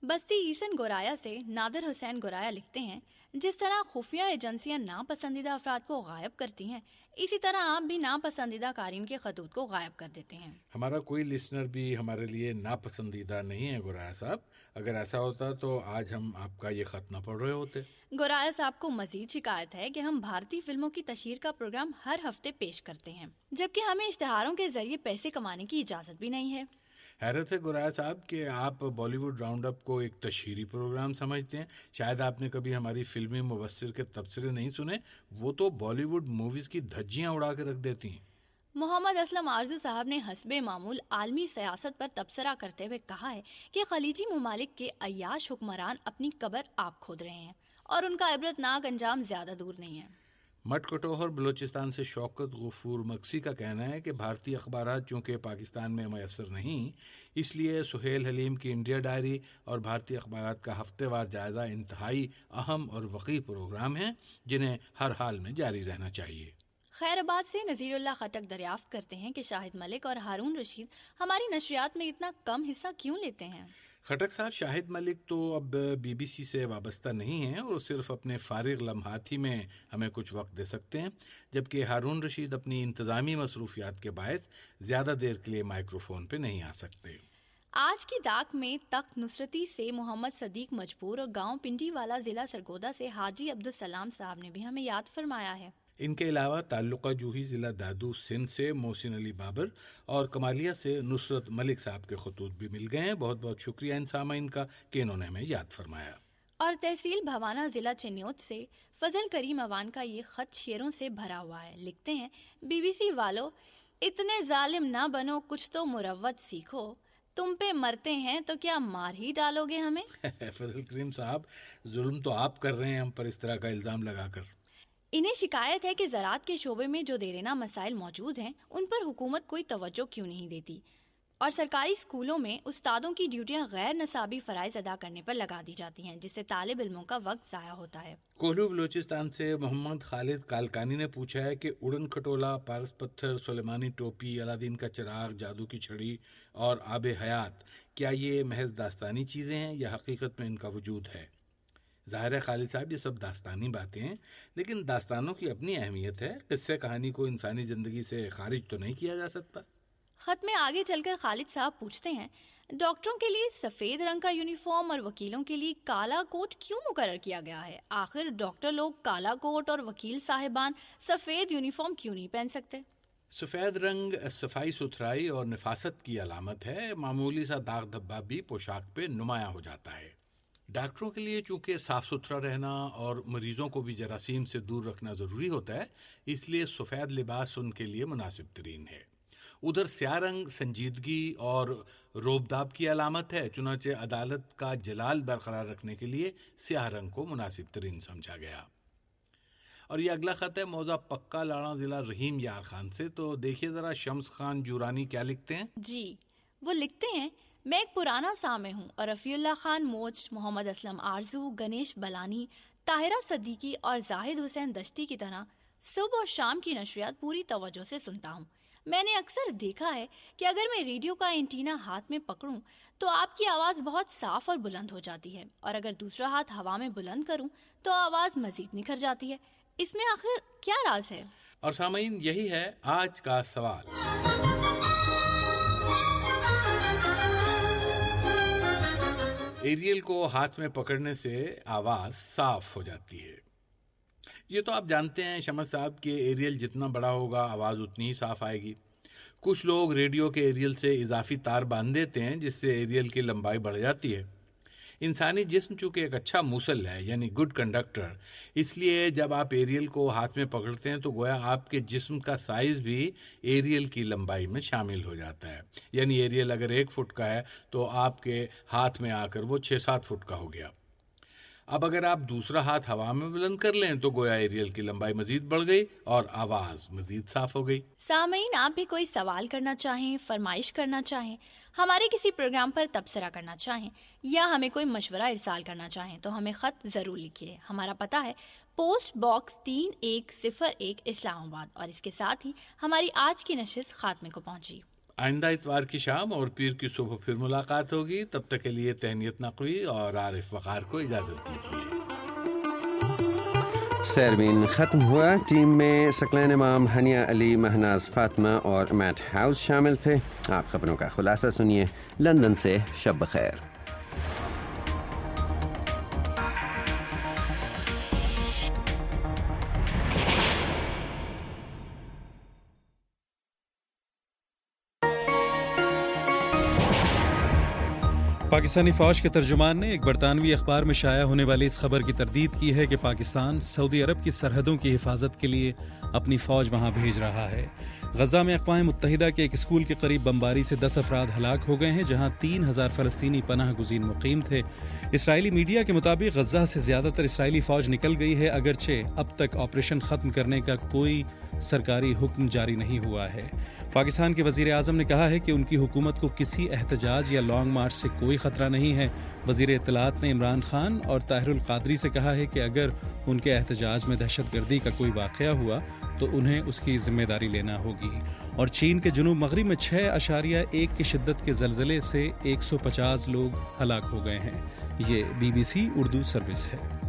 بستی ایسن گورایا سے نادر حسین گورایا لکھتے ہیں، جس طرح خفیہ ایجنسیاں ناپسندیدہ افراد کو غائب کرتی ہیں، اسی طرح آپ بھی ناپسندیدہ قارئین کے خطوط کو غائب کر دیتے ہیں۔ ہمارا کوئی لسنر بھی ہمارے لیے ناپسندیدہ نہیں ہے گورایا صاحب، اگر ایسا ہوتا تو آج ہم آپ کا یہ خط نہ پڑھ رہے ہوتے۔ گورایا صاحب کو مزید شکایت ہے کہ ہم بھارتی فلموں کی تشہیر کا پروگرام ہر ہفتے پیش کرتے ہیں، جبکہ ہمیں اشتہاروں کے ذریعے پیسے کمانے کی اجازت بھی نہیں ہے۔ حیرت ہے گورایا صاحب کہ آپ بالی ووڈ راؤنڈ اپ کو ایک تشہیری پروگرام سمجھتے ہیں۔ شاید آپ نے کبھی ہماری فلمی مبصر کے تبصرے نہیں سنے، وہ تو بالی ووڈ موویز کی دھجیاں اڑا کے رکھ دیتی ہیں۔ محمد اسلم آرزو صاحب نے حسب معمول عالمی سیاست پر تبصرہ کرتے ہوئے کہا ہے کہ خلیجی ممالک کے عیاش حکمران اپنی قبر آپ کھود رہے ہیں اور ان کا عبرت ناک انجام زیادہ دور نہیں ہے۔ مٹ کٹوہر بلوچستان سے شوکت غفور مکسی کا کہنا ہے کہ بھارتی اخبارات چونکہ پاکستان میں میسر نہیں، اس لیے سہیل حلیم کی انڈیا ڈائری اور بھارتی اخبارات کا ہفتے وار جائزہ انتہائی اہم اور وقیح پروگرام ہیں جنہیں ہر حال میں جاری رہنا چاہیے۔ خیر آباد سے نذیر اللہ خٹک دریافت کرتے ہیں کہ شاہد ملک اور ہارون رشید ہماری نشریات میں اتنا کم حصہ کیوں لیتے ہیں؟ خٹک صاحب، شاہد ملک تو اب بی سی سے وابستہ نہیں ہیں اور صرف اپنے فارغ لمحات ہی میں ہمیں کچھ وقت دے سکتے ہیں، جبکہ ہارون رشید اپنی انتظامی مصروفیات کے باعث زیادہ دیر کے لیے مائکروفون پہ نہیں آ سکتے۔ آج کی ڈاک میں تخت نصرتی سے محمد صدیق مجبور اور گاؤں پنڈی والا ضلع سرگودا سے حاجی عبدالسلام صاحب نے بھی ہمیں یاد فرمایا ہے۔ ان کے علاوہ تعلقہ جوہی ضلع دادو سندھ سے محسن علی بابر اور کمالیہ سے نصرت ملک صاحب کے خطوط بھی مل گئے ہیں۔ بہت بہت شکریہ ان سامعین کا کہ انہوں نے ہمیں یاد فرمایا۔ اور تحصیل بھوانہ ضلع چنیوت سے فضل کریم اوان کا یہ خط شعروں سے بھرا ہوا ہے۔ لکھتے ہیں، بی بی سی والو اتنے ظالم نہ بنو، کچھ تو مروت سیکھو، تم پہ مرتے ہیں تو کیا مار ہی ڈالو گے ہمیں؟ فضل کریم صاحب، ظلم تو آپ کر رہے ہیں ہم پر اس طرح کا الزام لگا کر۔ انہیں شکایت ہے کہ زراعت کے شعبے میں جو دیرینہ مسائل موجود ہیں ان پر حکومت کوئی توجہ کیوں نہیں دیتی، اور سرکاری اسکولوں میں استادوں کی ڈیوٹیاں غیر نصابی فرائض ادا کرنے پر لگا دی جاتی ہیں، جس سے طالب علموں کا وقت ضائع ہوتا ہے۔ کوہلو بلوچستان سے محمد خالد کالکانی نے پوچھا ہے کہ اڑن کھٹولا، پارس پتھر، سلیمانی ٹوپی، الادین کا چراغ، جادو کی چھڑی اور آب حیات، کیا یہ محض داستانی چیزیں ہیں یا حقیقت میں ان کا وجود ہے؟ ظاہر ہے خالد صاحب، یہ سب داستانی باتیں ہیں، لیکن داستانوں کی اپنی اہمیت ہے۔ قصے کہانی کو انسانی زندگی سے خارج تو نہیں کیا جا سکتا۔ خط میں آگے چل کر خالد صاحب پوچھتے ہیں، ڈاکٹروں کے لیے سفید رنگ کا یونیفارم اور وکیلوں کے لیے کالا کوٹ کیوں مقرر کیا گیا ہے؟ آخر ڈاکٹر لوگ کالا کوٹ اور وکیل صاحبان سفید یونیفارم کیوں نہیں پہن سکتے؟ سفید رنگ صفائی ستھرائی اور نفاست کی علامت ہے، معمولی سا داغ دھبا بھی پوشاک پہ نمایاں ہو جاتا ہے۔ ڈاکٹروں کے لیے چونکہ صاف ستھرا رہنا اور مریضوں کو بھی جراثیم سے دور رکھنا ضروری ہوتا ہے، اس لیے سفید لباس ان کے لیے مناسب ترین ہے۔ ادھر سیاہ رنگ سنجیدگی اور روبداب کی علامت ہے، چنانچہ عدالت کا جلال برقرار رکھنے کے لیے سیاہ رنگ کو مناسب ترین سمجھا گیا۔ اور یہ اگلا خط ہے موضع پکا لاڑا ضلع رحیم یار خان سے، تو دیکھیے ذرا شمس خان جورانی کیا لکھتے ہیں۔ جی، وہ لکھتے ہیں، میں ایک پرانا سامع ہوں اور رفیع اللہ خان موج، محمد اسلم آرزو، گنیش بلانی، طاہرہ صدیقی اور زاہد حسین دشتی کی طرح صبح اور شام کی نشریات پوری توجہ سے سنتا ہوں۔ میں نے اکثر دیکھا ہے کہ اگر میں ریڈیو کا اینٹینا ہاتھ میں پکڑوں تو آپ کی آواز بہت صاف اور بلند ہو جاتی ہے، اور اگر دوسرا ہاتھ ہوا میں بلند کروں تو آواز مزید نکھر جاتی ہے۔ اس میں آخر کیا راز ہے؟ اور سامعین، یہی ہے آج کا سوال۔ ایریل کو ہاتھ میں پکڑنے سے آواز صاف ہو جاتی ہے۔ یہ تو آپ جانتے ہیں شمس صاحب کہ ایریل جتنا بڑا ہوگا آواز اتنی ہی صاف آئے گی۔ کچھ لوگ ریڈیو کے ایریل سے اضافی تار باندھ دیتے ہیں جس سے ایریل کی لمبائی بڑھ جاتی ہے۔ انسانی جسم چونکہ ایک اچھا موصل ہے، یعنی گڈ کنڈکٹر، اس لیے جب آپ ایریل کو ہاتھ میں پکڑتے ہیں تو گویا آپ کے جسم کا سائز بھی ایریل کی لمبائی میں شامل ہو جاتا ہے۔ یعنی ایریل اگر 1 فٹ کا ہے تو آپ کے ہاتھ میں آ کر وہ 6-7 فٹ کا ہو گیا۔ اب اگر آپ دوسرا ہاتھ ہوا میں بلند کر لیں تو گویا ایریل کی لمبائی مزید بڑھ گئی اور آواز مزید صاف ہو گئی۔ سامعین، آپ بھی کوئی سوال کرنا چاہیں، فرمائش کرنا چاہیں، ہمارے کسی پروگرام پر تبصرہ کرنا چاہیں یا ہمیں کوئی مشورہ ارسال کرنا چاہیں تو ہمیں خط ضرور لکھیے۔ ہمارا پتہ ہے پوسٹ باکس 3101 اسلام آباد، اور اس کے ساتھ ہی ہماری آج کی نشست خاتمے کو پہنچی۔ آئندہ اتوار کی شام اور پیر کی صبح پھر ملاقات ہوگی. تب تک کے لیے تہنیت نقوی اور عارف وقار کو اجازت دیجیے. سیربین ختم ہوا. ٹیم میں ثقلین امام، ہنیا علی، مہناز فاطمہ اور میٹ ہاؤس شامل تھے. آپ خبروں کا خلاصہ سنیے. لندن سے شب بخیر. پاکستانی فوج کے ترجمان نے ایک برطانوی اخبار میں شائع ہونے والی اس خبر کی تردید کی ہے کہ پاکستان سعودی عرب کی سرحدوں کی حفاظت کے لیے اپنی فوج وہاں بھیج رہا ہے. غزہ میں اقوام متحدہ کے ایک اسکول کے قریب بمباری سے 10 افراد ہلاک ہو گئے ہیں، جہاں 3000 فلسطینی پناہ گزین مقیم تھے. اسرائیلی میڈیا کے مطابق غزہ سے زیادہ تر اسرائیلی فوج نکل گئی ہے، اگرچہ اب تک آپریشن ختم کرنے کا کوئی سرکاری حکم جاری نہیں ہوا ہے. پاکستان کے وزیر اعظم نے کہا ہے کہ ان کی حکومت کو کسی احتجاج یا لانگ مارچ سے کوئی خطرہ نہیں ہے. وزیر اطلاعات نے عمران خان اور طاہر القادری سے کہا ہے کہ اگر ان کے احتجاج میں دہشت گردی کا کوئی واقعہ ہوا تو انہیں اس کی ذمہ داری لینا ہوگی. اور چین کے جنوب مغرب میں 6.1 کی شدت کے زلزلے سے 150 لوگ ہلاک ہو گئے ہیں. یہ BBC اردو سروس ہے.